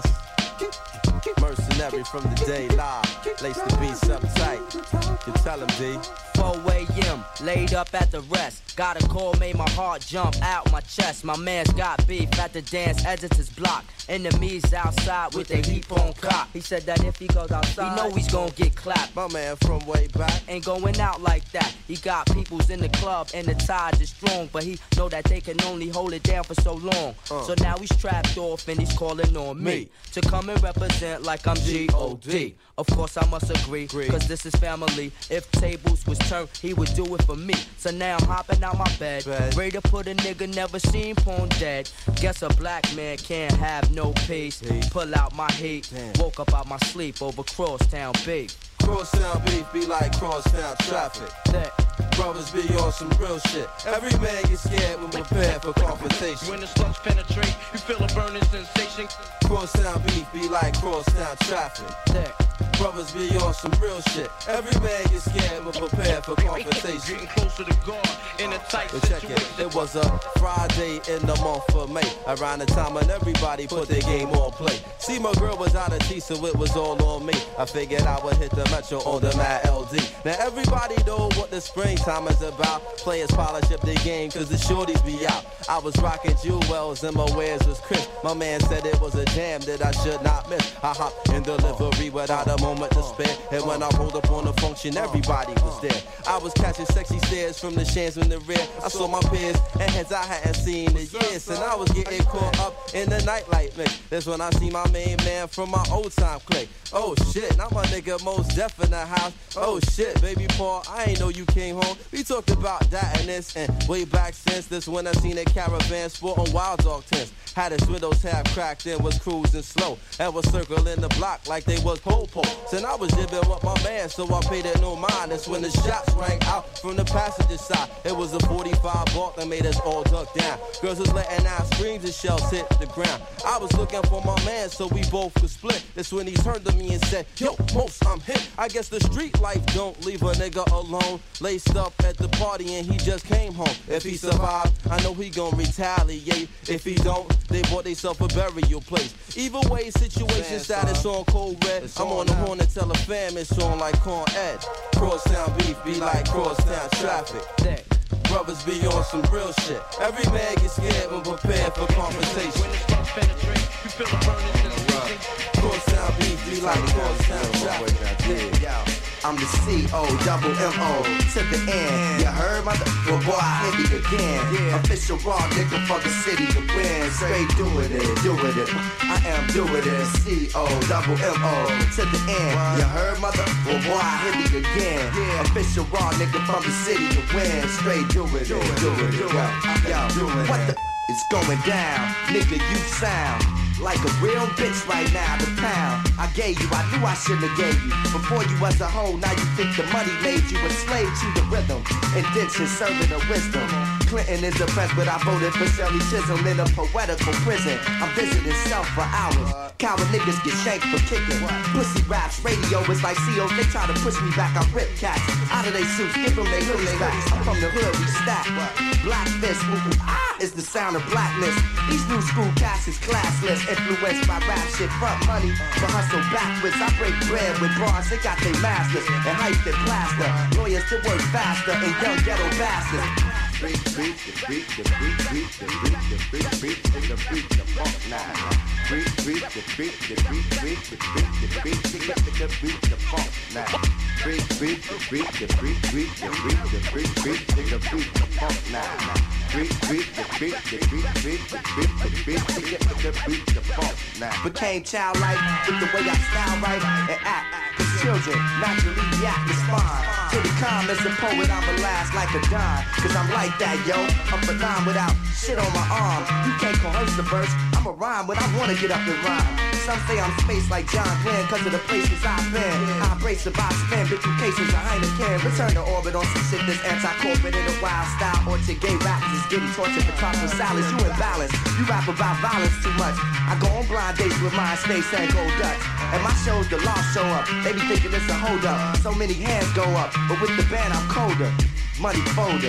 Mercenary from the day live. Lace the beats up tight. You tell him, D. four a.m. laid up at the rest. Got a call, made my heart jump out my chest. My man's got beef at the dance editor's block. Enemies outside with their heap on cop. He said that if he goes outside, he know he's gonna get clapped. My man from way back ain't going out like that. He got peoples in the club and the ties is strong, but he know that they can only hold it down for so long. Uh. So now he's trapped off and he's calling on me, me to come and represent like I'm G O D Of course I must agree, cause this is family. If tables was turned, he would do it for me. So now I'm hopping out my bed, bed. ready to put a nigga never seen porn dead. Guess a black man can't have no peace. peace. Pull out my heat, Damn. woke up out my sleep over crosstown beef. Crosstown beef be like crosstown traffic. That brothers be on some real shit. Every man gets scared when prepared for confrontation. When the slugs penetrate, you feel a burning sensation. Crosstown beef be like crosstown traffic. That brothers be on some real shit. Every man gets scared when prepared for confrontation. Getting closer to God in a tight but check situation. It. It was a Friday in the month of May, around the time when everybody put their game on play. See, my girl was out of tea, so it was all on me. I figured I would hit the Metro on the Mad L D. Now everybody know what the springtime is about. Players polish up their game cause the shorties be out. I was rocking jewels and my wares was crisp. My man said it was a jam that I should not miss. I hopped in delivery without a moment to spare. And when I rolled up on the function, everybody was there. I was catching sexy stares from the shams in the rear. I saw my peers and heads I hadn't seen in years. And I was getting caught up in the nightlight mix. That's when I see my main man from my old time clique. Oh shit, now my nigga Mos Def in the house. Oh shit, baby Paul, I ain't know you came home. We talked about that and this, and way back since this when I seen a caravan sport on Wild Dog tents. Had his windows half cracked and was cruising slow. And was circling the block like they was po-pos. And I was jibbing with my man, so I paid it no mind. That's when the shots rang out from the passenger side. It was a forty-five Bulk that made us all duck down. Girls was letting out screams and shells hit the ground. I was looking for my man so we both could split. That's when he turned to me and said, yo, Mos, I'm hit. I guess the street life don't leave a nigga alone. Laced up at the party and he just came home. If he survived, I know he gon' retaliate. If he don't, they bought theyself a burial place. Either way, situation status on cold red. It's I'm on, on the horn and tell a fam it's on like Con Ed. Crosstown beef be like crosstown traffic. Brothers be on some real shit. Every man gets scared when prepared for conversation. When the slugs penetrate, you feel a burning sensation. Crosstown beef be like crosstown traffic. Yeah. I'm the C O double M O to the end. You heard my well, boy, I hit it again. Yeah. Official raw nigga for the city to win. Straight doing it, doing it. I am doing it. C O double M O to the end. You heard mother? Well, boy, I hit it again. Yeah. Official raw nigga from the city to win. Straight doing it, doing it. Yo, yo, what the is going down? Nigga, you sound like a real bitch right now, the pound I gave you, I knew I shouldn't have gave you. Before you was a hoe, now you think the money made you a slave to the rhythm. Indention serving the wisdom. Clinton is oppressed, but I voted for Shirley Chisholm in a poetical prison. I'm visiting self for hours. Coward niggas get shanked for kicking. Pussy raps, radio is like seals. They try to push me back. I rip cats out of they suits, give them they hoodies back. I'm from the hood, we stack. Black fist, ooh, ooh, ah, is the sound of blackness. These new school cats is classless, influenced by rap shit. Front money, but hustle backwards. I break bread with bars, they got their masters and hype their plaster. Lawyers to work faster and young ghetto bastards. Beat, beat, the beat, the beat, beat, the beat, the beat, beat, the beat, the funk now. Beat, beat, the beat, the beat, beat, the beat, the beat, the beat, the beat, the funk now. Beat, beat, the beat, the beat, beat, the beat, the beat, beat, the beat, the funk now. Beat, beat, the beat, the beat, beat, the beat, the beat, the beat, the beat, the funk now. Became childlike with the way I style right and act. Cause children naturally react, respond. To the calm as a poet, I'ma last like a dime. Cause I'm like that, yo. Up a line without shit on my arm. You can't coerce the verse. I'ma rhyme when I wanna get up and rhyme. Some say I'm spaced like John Glenn cause of the places I've been. I embrace the box spin, big through cases of Heineken. Return to orbit on some shit that's anti-corporate in a wild style. Or to gay rappers is getting tortured for chocolate salads. You imbalance. You rap about violence too much. I go on blind dates with mine, stay saying gold Dutch. And my shows, the lost show up. They be thinking it's a hold up. So many hands go up. But with the band, I'm colder. Money folder.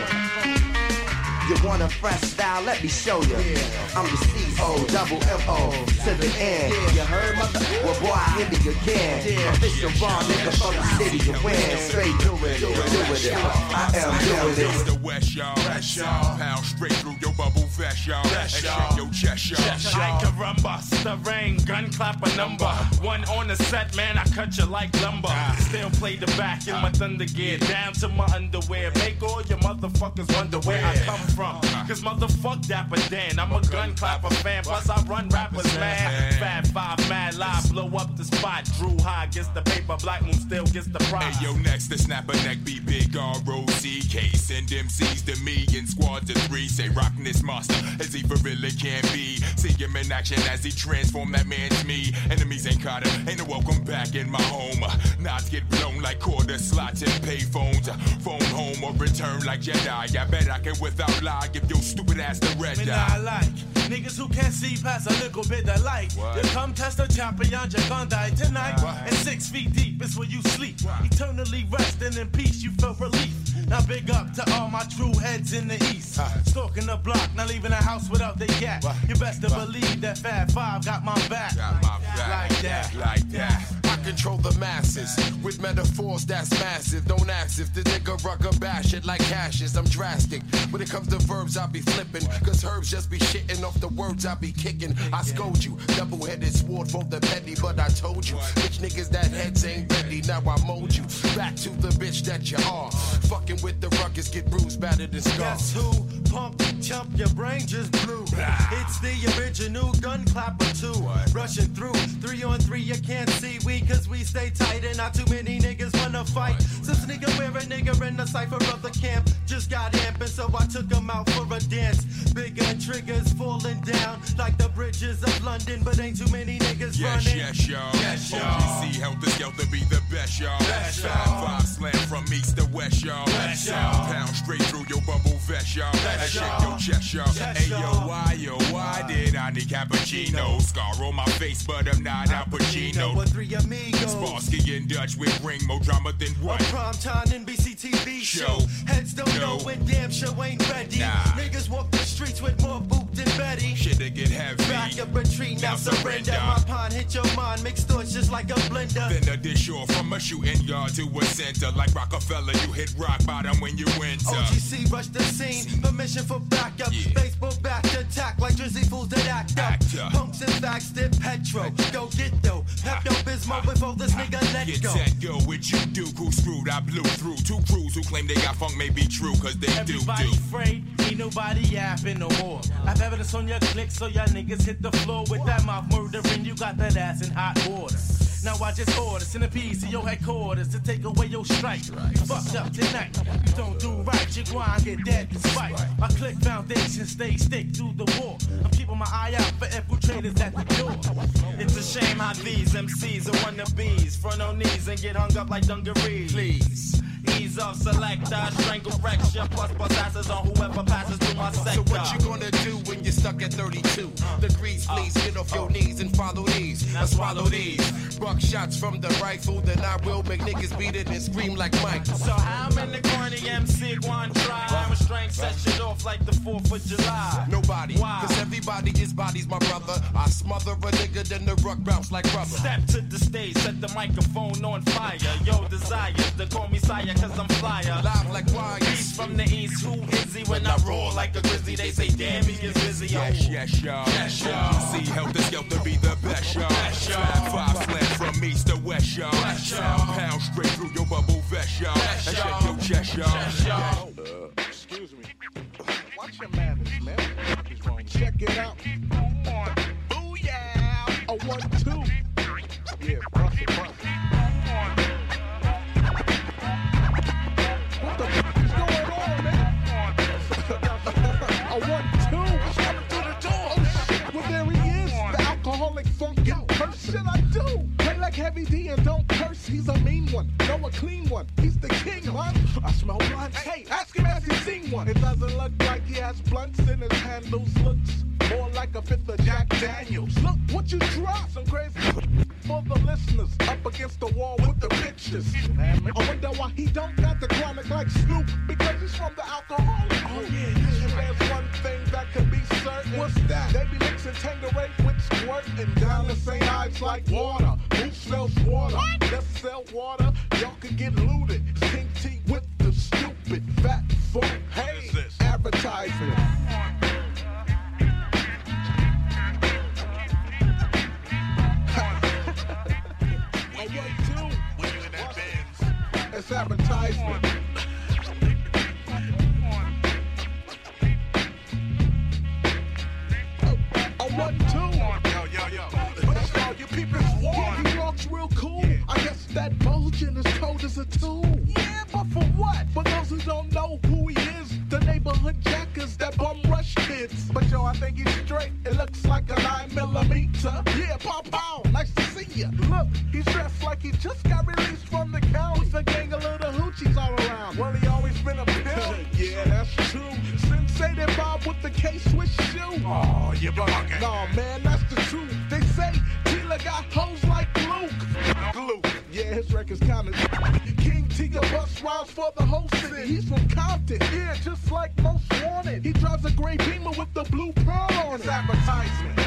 You want a fresh style? Let me show you. I'm the C O double M O to the end. You heard mother? Well, boy, I hit me again. Official raw nigga from the city to win. Straight doing it, doing it. I am doing it. It's the West, y'all. West, y'all. Pound straight through your bubble vest, y'all. And shake your chest, y'all. Like a rumba, stirring, gun clap a number. One on the set, man, I cut you like lumber. Still play the back in my thunder gear, down to my underwear. Make all your motherfuckers wonder where I come from. Cause motherfuck Dapper Dan, I'm a gun clapper fan. Plus I run rappers, man. Fat Five, mad live, blow up the spot. Drew High gets the paper, Black Moon still gets the prize. Hey yo, next the snapper neck be big R O C K. Send M Cs to me in squad to three. Say rockin' this monster as he for really can be. See him in action as he transform that man to me. Enemies ain't caught him, ain't no welcome back in my home. Knots get blown like quarter slots and payphones. Phone home or return like Jedi. I bet I can without lie give your stupid ass the red Man, eye. I like niggas who can't see past a little bit of light. What? You come test the champion, you're gonna die tonight. What? And six feet deep is where you sleep. What? Eternally resting in peace, you feel relief. Now big up to all my true heads in the east. Uh. Stalking the block, not leaving the house without the gat. What? You best to what? believe that Fat Five got my back. Got my back. Like that. Like that. I control the masses with metaphors that's massive. Don't ask if the nigga rucker bash it like cashes. I'm drastic. When it comes to verbs, I be flipping. Cause herbs just be shitting off the words I be kicking. I scold you. Double-headed sword for the petty, but I told you. Bitch niggas that heads ain't ready. Now I mold you. Back to the bitch that you are. Fucking with the ruckus, get bruised, battered and scarred. Guess who? Pump, chump, your brain just blew. It's the original gun clapper too. Rushing through, three on three, you can't see we cause we stay tight and not too many niggas wanna fight. Since nigga wear a nigga in the cipher of the camp just got amping, so I took him out for a dance. Big gun triggers falling down like the bridges of London, but ain't too many niggas yes, running. Yes, y'all. Yes, y'all. O G C Helter Skelter be the best, y'all. Best, y'all. Five slam from east to west, y'all. Best, y'all. Pound straight through your bubble vest, y'all. Best, And shake y'all. your chest, y'all. Yes, Hey, yo, y'all. why, yo, why did I need cappuccino? Scar on my face, but I'm not Al Pacino. With three amigos. Sparsky and Dutch with ring more drama than what? A primetime N B C T V show. Heads don't No. know when damn show ain't ready. Nah. Niggas walk the streets with more boot than Betty. Shit to get heavy. Back up retreat, now, Now surrender. surrender. My pond hit your mind, mixed thoughts just like a blender. Then a dish or from a shooting yard to a center. Like Rockefeller, you hit rock bottom when you enter. O G C rush the scene, permission for backup. Yeah. Baseball back attack like Drizzy fools that act up. Actor. Punks and facts dip petro. Go get though, Pepto Bismol before this nigga let Get go. set, go with you, do who screwed. I blew through two crews who claim they got funk may be true, cause they Everybody do do. afraid, ain't nobody yapping no more. I've evidence on your click, so y'all niggas hit the floor with that mouth murdering. You got that ass in hot water. Now I just order centipedes to your headquarters to take away your strike. You fucked up tonight. You don't do right, you go and get dead despite. My click foundation stay stick through the war. I'm keeping my eye out for infiltrators at the door. It's a shame how these M Cs are wannabes. Front on knees and get hung up like dungarees. Please. ease of selector. Strangle recture plus bust asses on whoever passes through my sector. So what you gonna do when you're stuck at thirty-two degrees? Please get off your knees and follow these. Now swallow these. Buck shots from the rifle, then I will make niggas beat it and scream like Mike. So how many corny M C one try? I'm a strength set shit off like the fourth of July. Nobody, Why? cause everybody is bodies, my brother. I smother a nigga, then the ruck bounce like rubber. Step to the stage, set the microphone on fire. Yo, desire to call me sire, cause I'm flyer. Live like wires. East from the east, who is he? When I roar like a grizzly, they say, damn, he is busy. Yes, yes, y'all. Yes, y'all. See, help this yo to be the best, y'all. Best, y'all. Slap five slams from east to west, y'all. Best, y'all. Pound straight through your bubble vest, y'all. Best, That y'all. shit your chest, y'all. Best, y'all. Uh, excuse me. Watch your manners, man. What is wrong? Check it out. Booyah! A one, two. Yeah, bust it, bust it. What the f is going on, man? A one, two. What's coming through the door? Oh, shit. Well, there he is. The alcoholic funky person I do. Play like Heavy D and don't curse. He's a mean one. No, a clean one. He's the king, man. I smell blood. Hey, ask him has he seen one. It doesn't look like he has blunts in his handles. Looks more like a fifth of Jack Daniels. Look what you drop. Some crazy for the listeners. Up against the wall with the pictures. I wonder why he don't got the chronic like Snoop. Because he's from the alcoholic group. Oh, yeah, yeah. And there's one thing that can be certain. What's that? They be mixing Tanqueray with squirt and down the same eyes like water. Who sells water? What? Let's sell water. Y'all can get looted. King T with the stupid fat folk. Hey, advertisement. It's advertisement. A one, two. Yo, yo, yo. That's all you people want. He walks real cool. Yeah. I guess that bulge in his coat is a tool. Yeah, but for what? For those who don't know who he is, the neighborhood jackers that bum rush kids. But yo, I think he's straight. It looks like a nine millimeter. Yeah, pow pow. Nice to see ya. Look, he's dressed like he just got released from the county. With a gang of little hoochies all around. Well, he always been a pimp. Yeah, that's true. Sensei that Bob with the K-Swiss shoe. Oh, you bugging. No, man, that's the truth. They say Tila got hoes like Luke. Luke. Yeah, his record's kinda. King Tiga bus rides for the whole city. He's from Compton. Yeah, just like Most Wanted. He drives a gray Beamer with the blue pearl on it. Advertisement.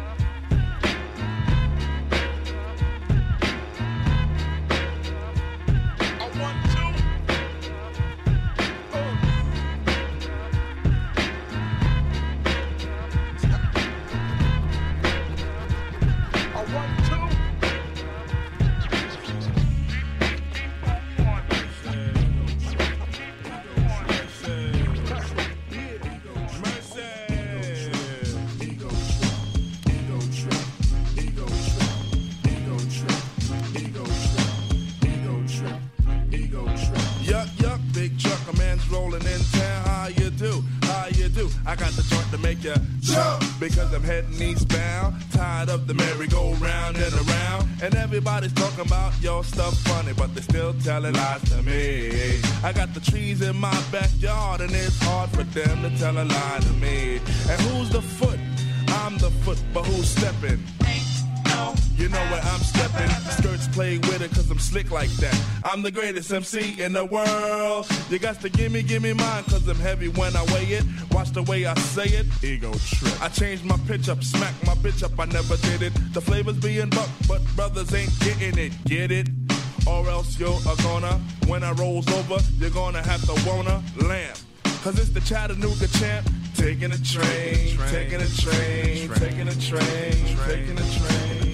I got the joint to make ya jump because I'm heading eastbound. Tired of the merry-go-round and around. And everybody's talking about your stuff funny, but they're still telling lies to me. I got the trees in my backyard, and it's hard for them to tell a lie to me. And who's the foot? I'm the foot, but who's stepping? You know where I'm stepping. Skirts play with it cause I'm slick like that. I'm the greatest M C in the world. You got to gimme, gimme mine cause I'm heavy when I weigh it. Watch the way I say it. Ego trip. I changed my pitch up, smack my bitch up, I never did it. The flavor's being bucked, but brothers ain't getting it. Get it? Or else you're a gonna. When I rolls over, you're gonna have to wanna lamp. Cause it's the Chattanooga champ. Taking a train, taking a train, taking a train, taking a train.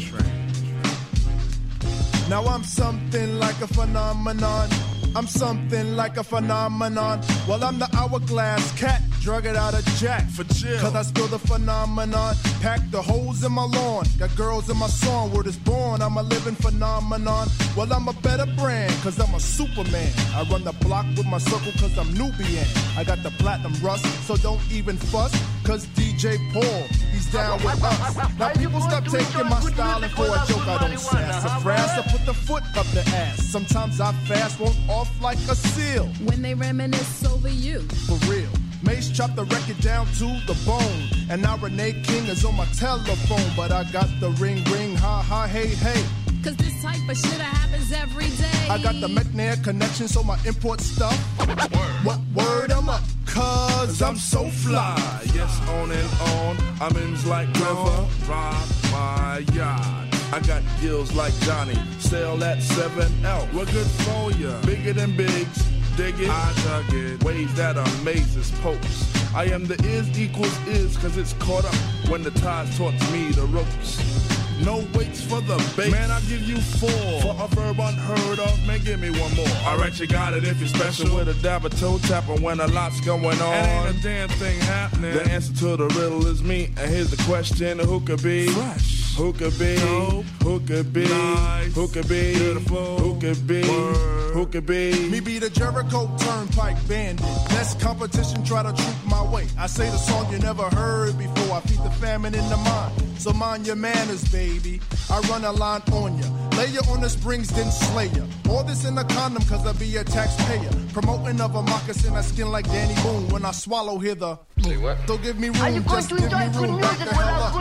Now I'm something like a phenomenon. I'm something like a phenomenon. Well, I'm the hourglass cat. drug it out of Jack. For chill. Cause I spill the phenomenon. Pack the holes in my lawn. Got girls in my song. Word is born. I'm a living phenomenon. Well, I'm a better brand. Cause I'm a Superman. I run the block with my circle cause I'm Nubian. I got the platinum rust. So don't even fuss. Cause D J Paul, he's down with us. Now people stop taking my style and for a joke I don't sassafras. I put the foot up the ass. Sometimes I fast, won't off like a seal. When they reminisce over you. For real. Mace chopped the record down to the bone. And now Renee King is on my telephone. But I got the ring ring, ha ha, hey hey. Cause this type of shit happens every day. I got the McNair connection, so my import stuff. Word. What word I'm up? Cause I'm so fly. Yes, on and on. I'm in like river. Rock my yacht. I got gills like Johnny. Sail at seven L. We're good for ya. Bigger than bigs. Dig it. I dug it. Waves that amazes popes. I am the is equals is cause it's caught up when the tide taught me the ropes. No weights for the bait. Man, I'll give you four. For a verb unheard of, man, give me one more. Alright, you got it if you're special. With a dab of toe tapper when a lot's going on. And ain't a damn thing happening. The answer to the riddle is me. And here's the question, who could be? Fresh. Who could be? Dope. Who could be? Nice. Who could be? Beautiful. Who could be? Word. Who could be? Me be the Jericho Turnpike Bandit. Less competition, try to troop my way. I say the song you never heard before. I feed the famine in the mind. So mind your manners, baby. I run a line on ya. Lay ya on the springs, then slay ya. All this in a condom, cause I be a taxpayer. Promoting of a moccasin, I skin like Danny Boone. When I swallow here the Say what? Don't give me room, just give me room. Back the hell up.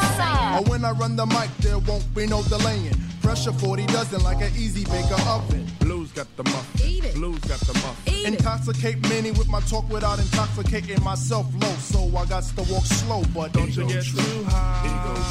Or when I run the mic, there won't be no delaying. Pressure forty dozen like an easy baker oven. Blues got the muff. Eat it. Blues got the muff. Eat Intoxicate many with my talk without intoxicating myself low. So I got to walk slow, but don't Ego you get trip. too high.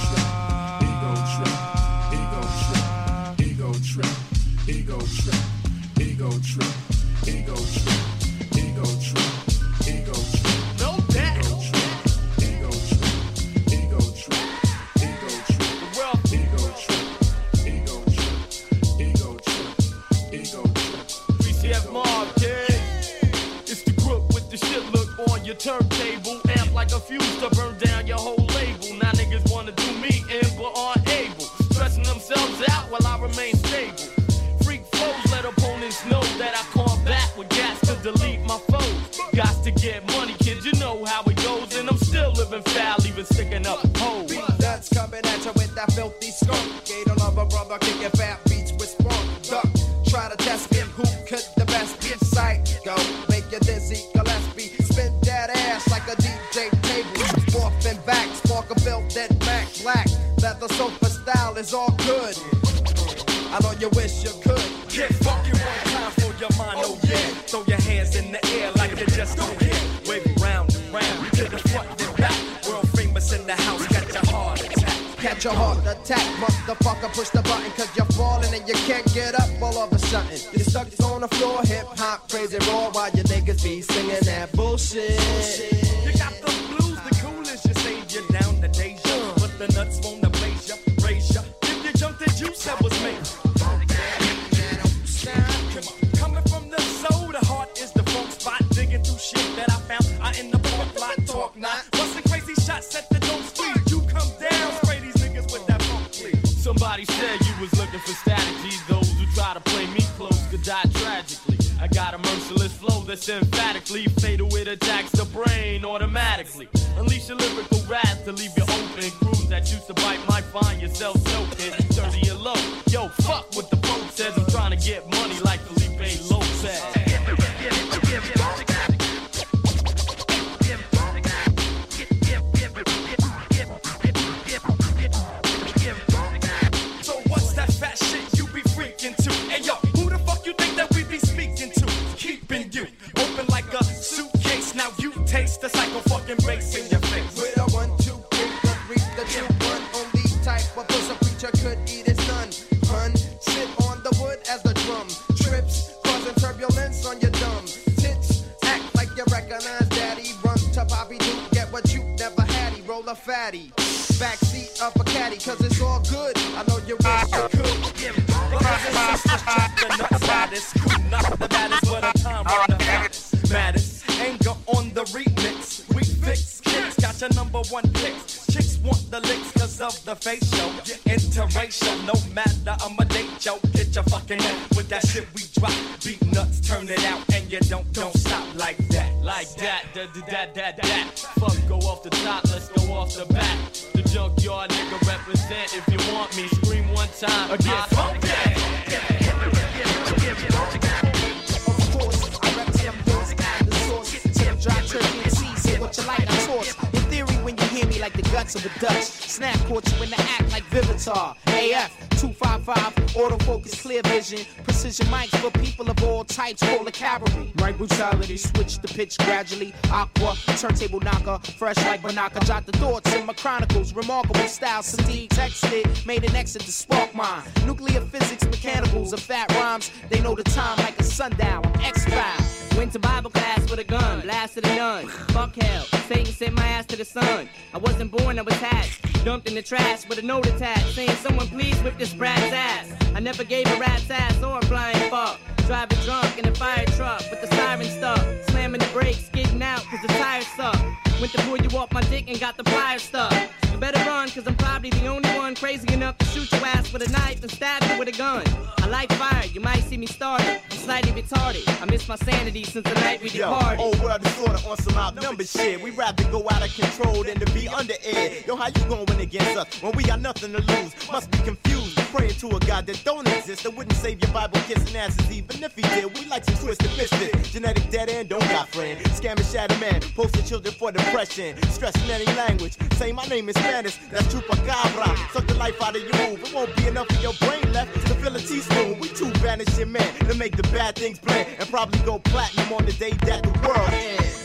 Ego trip. Ego trip. Ego trip. Ego trip. Ego trip. Ego trip. Ego trip. No doubt. Ego trip. Ego trip. Ego trip. Ego trip. Ego trip. Ego trip. Ego trip. Ego trip. V C F Mob, kid. It's the group with the shit look on your turntable. Amp like a fuse to burn down your whole label. Now niggas wanna do me in but aren't able. Stressing themselves out while I remain stable. Freak foes let opponents know that I come back with gas to delete my foes. Got to get money, kid, you know how it goes. And I'm still living foul, even sticking up hoes. Nuts coming at you with that filthy skunk. Gator lover brother kicking fat beats with spunk. Duck, try to test him, who could the best be? Psycho, make you dizzy, Gillespie. Spin that ass like a D J table. Forth and back, spark a belt that Mac black. Leather sofa style is all good. I know you wish you could. Get funky one time for your mind, oh yeah. Throw your hands in the air like you just don't care. Wave round and round to the front and back. World famous in the house, got your heart attack. Catch a heart attack, motherfucker, push the button cause you're falling and you can't get up all of a sudden. You're stuck on the floor, hip hop, crazy raw while your niggas be singing that bullshit. You got the blues, the coolest, you say you're down to Deja. But the nuts won't ablaze ya, raise ya. If you jump that juice that was made. Coming from the soul, the heart is the funk spot. Digging through shit that I found, I in the park lot, talk not. Busting crazy shots at the don't speed. You come down, spray these niggas with that funk fleet. Somebody said you was looking for strategy. Those who try to play me close could die tragically. I got a merciless flow that's emphatically fatal. It attacks the brain automatically. Unleash your lyrical wrath to leave you open. Crews that used to bite might find yourself soaking. Dirty and low. Yo, fuck what the phone says. I'm trying to get money like Felipe Lopez. So what's that fat shit you be freaking to? Hey yo, who the fuck you think that we be speaking to? Keeping you open like a suitcase. Now you taste the psycho fucking bass in your face. With a one, two, three, the three, the two, one. Only type of pussy preacher could eat his son. Hun, sit on the wood as the drum. Trips, causing turbulence on your dumb. Tits, act like you recognize daddy. Run to Bobby Duke, get what you never had. He roll a fatty. Backseat of a caddy, cause it's all good. I know you wish you could. Brothers and sisters, check the nuts baddest. Cool, not the baddest, but a time on the baddest. Maddest, anger on the remix. out your picture fucking neck with that shit we drop. Beat nuts, turn it out, and you don't, don't stop like that. Like that, that, that, that, that. Fuck, go off the top, let's go off the back. The junkyard nigga represent. If you want me, scream one time. Again, fuck that. Of course, I represent those kind of source. To them dry turkey and cheese, say what you like, I toss. In theory, when you hear me like the guts of a Dutch, snap caught you in the act like Vivitar. A F two five five, autofocus, clear vision, precision mics for people of all types, call the cavalry. Right brutality, switch the pitch gradually. Aqua, turntable knocker, fresh like Banaka. Jot the thoughts in my chronicles, remarkable style. Indeed, texted, made an exit to spark mine. Nuclear physics, mechanicals, of fat rhymes. They know the time like a sundial. I'm X-Files. Went to Bible class with a gun, blasted a nun. Fuck hell, Satan sent my ass to the sun. I wasn't born, I was hatched, dumped in the trash with a note attached, saying someone please whip this brat's ass. I never gave a rat's ass or a flying fuck. Driving drunk in a fire truck with the siren stuck. Slamming the brakes, getting out cause the tires suck. Went to pull you off my dick and got the pliers stuck. You better run cause I'm probably the only one crazy enough to shoot your ass with a knife and stab you with a gun. I like fire, you might see me started. I'm slightly retarded, I miss my sanity since the night we departed. Yo, old world is sorta on some outnumber shit. We rather go out of control than to be under air. Yo, how you gonna win against us when we got nothing to lose? Must be confused, praying to a God that don't exist. That wouldn't save your Bible kissing asses even if he did. We like some twisted misfits. Genetic dead end, don't got friend. Scamming shadow man, posting children for depression. Stressing any language, say my name is Spanish. That's chupacabra, suck the life out of you. It won't be enough of your brain left to fill a teaspoon. We two vanishing men to make the bad things blend and probably go platinum on the day that the world ends.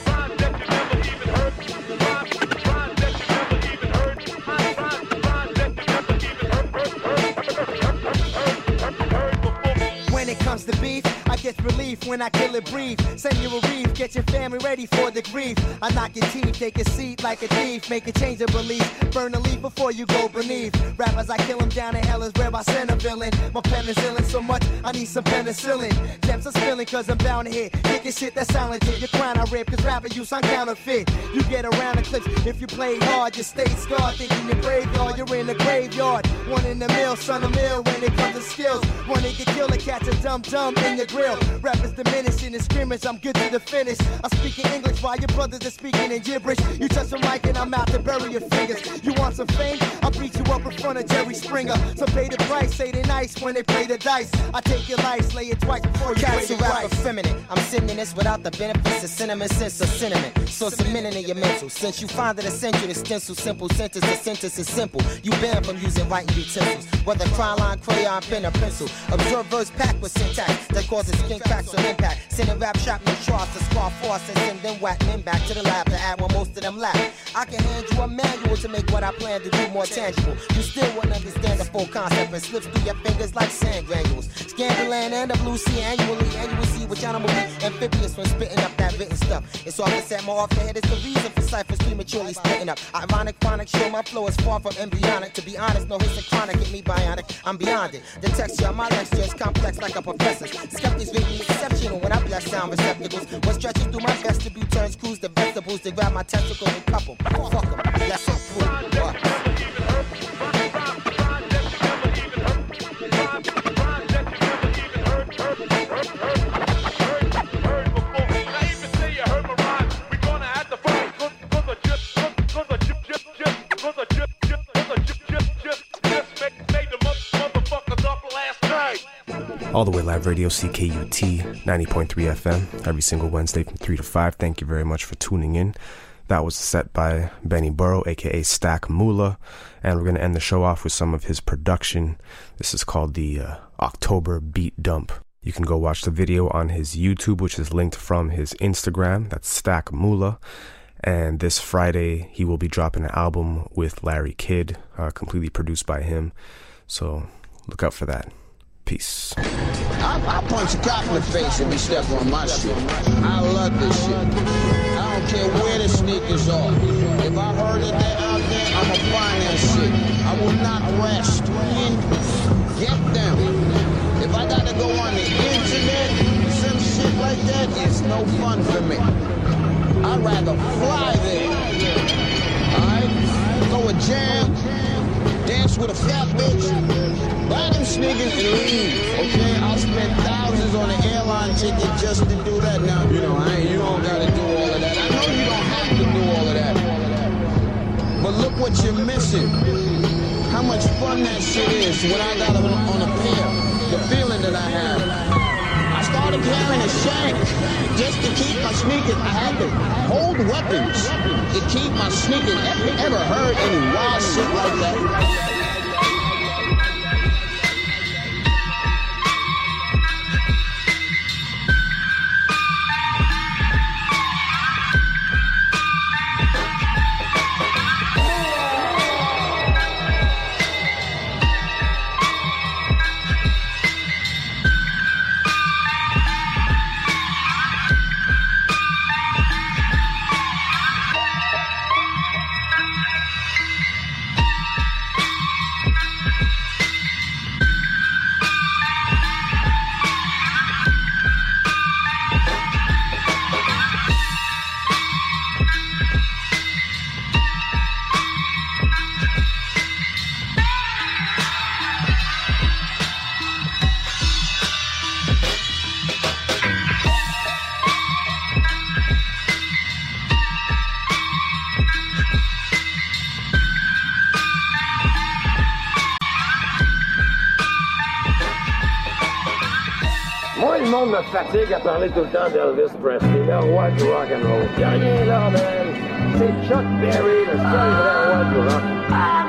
When it comes to beef, I get relief when I kill it brief. Send you a reef, get your family ready for the grief. I knock your teeth, take a seat like a thief, make a change of belief. Burn a leaf before you go beneath. Rappers, I kill them down in hell is where I send a villain. My pen is illin' so much, I need some penicillin. Gems are spilling cause I'm bound to hit. Kicking shit that's silent, your crown I rip cause rapper use on counterfeit. You get around the clips if you play hard, you stay scarred. Thinking you're graveyard, you're in the graveyard. One in the mill, son of mill when it comes to skills. One nigga kill a catch a dumb dumb in your grill. Rappers diminishing in scrimmage, I'm good to the finish. I'm speaking English while your brothers are speaking in gibberish. You touch the mic and I'm out to bury your fingers. You want some fame? I'll beat you up in front of Jerry Springer. So pay the price, say they nice when they play the dice. I take your life, lay it twice before you Cats pay who the rap price. effeminate. I'm sitting in this without the benefits of cinnamon, sense of cinnamon. So cementing in your mental. Since you find it essential to stencil simple sentence, the sentence is simple. You banned from using writing utensils. Whether crayon line, crayon, pen, or pencil. Observe verse packed with syntax that causes skin cracks or impact. Send a rap shot no charts to scar force and send them whack men back to the lab to add what most of them lack. I can hand you a manual to make what I plan to do more tangible. You still wouldn't understand the full concept and slips through your fingers like sand granules. Scan the land and the blue sea annually, and you will see which animal be amphibious when spitting up that written stuff. It's off the set, more off the head. It's the reason for ciphers prematurely splitting up. Ironic, chronic, show my flow is far from embryonic. To be honest, no hits are chronic, get me bionic. I'm beyond it. The texture of my lecture is complex like a professor's. Skeptics make me exceptional when I blast sound receptacles. What stretches through my vestibule turns crews to vegetables to grab my testicles and couple. Fuck them, yes, I'm through. What? All the way live radio, C K U T ninety point three F M, every single Wednesday from three to five. Thank you very much for tuning in. That was a set by Benny Burrow, aka Stack Moolah, and we're going to end the show off with some of his production. This is called the uh, October Beat Dump. You can go watch the video on his YouTube, which is linked from his Instagram. That's Stack Moolah. And this Friday, he will be dropping an album with Larry Kidd, uh, completely produced by him. So look out for that. Peace. I, I punch a cop in the face if he step on my shit. I love this shit. I don't care where the sneakers are. If I heard that they're out there, I'ma find that shit. I will not rest. Get them. If I gotta go on the internet, some shit like that, it's no fun for me. I'd rather fly there. Alright? Go a jam. dance with a fat bitch, buy them sneakers and leave, okay? I'll spend thousands on an airline ticket just to do that. Now, you know, I ain't, you don't gotta do all of that. I know you don't have to do all of that. But look what you're missing. How much fun that shit is when I got it on a pair. The feeling that I have. I started carrying a shank just to keep my sneakers. I had to hold weapons to keep my sneakers. Ever, ever heard any wild shit like that? Me fatigue à parler tout le temps d'Elvis Presley, le roi du rock and roll. Y'a rien là, man. C'est Chuck Berry, le seul vrai roi du rock. Ah!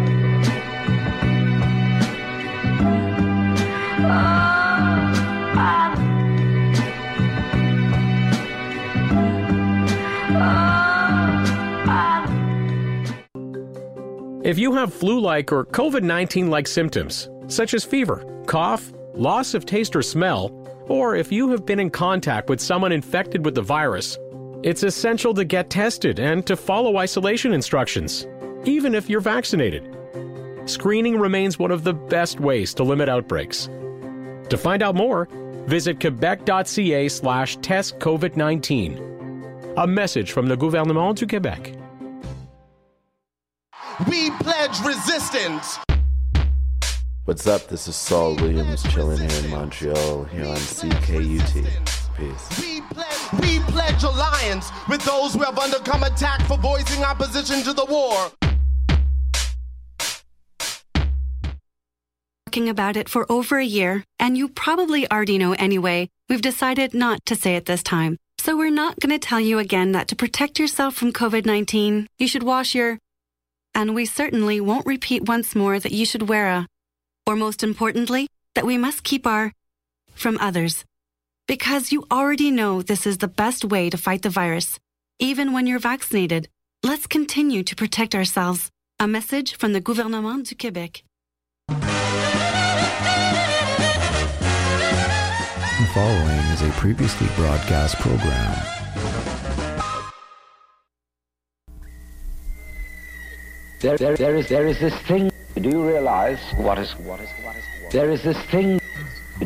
If you have flu-like or COVID nineteen-like symptoms, such as fever, cough, loss of taste or smell, or if you have been in contact with someone infected with the virus, it's essential to get tested and to follow isolation instructions, even if you're vaccinated. Screening remains one of the best ways to limit outbreaks. To find out more, visit quebec.ca slash test COVID nineteen. A message from le gouvernement du Québec. We pledge resistance. What's up? This is Saul Williams chilling here in Montreal, here on C K U T. Peace. We pledge, we pledge alliance with those who have undergone attack for voicing opposition to the war. Talking about it for over a year, and you probably already know anyway, we've decided not to say it this time. So we're not going to tell you again that to protect yourself from COVID nineteen, you should wash your... And we certainly won't repeat once more that you should wear a... Or most importantly, that we must keep our... from others. Because you already know this is the best way to fight the virus. Even when you're vaccinated, let's continue to protect ourselves. A message from the gouvernement du Québec. The following is a previously broadcast program. There, there, there is, there is this thing. Do you realize what is, what is, what is, what is? There is this thing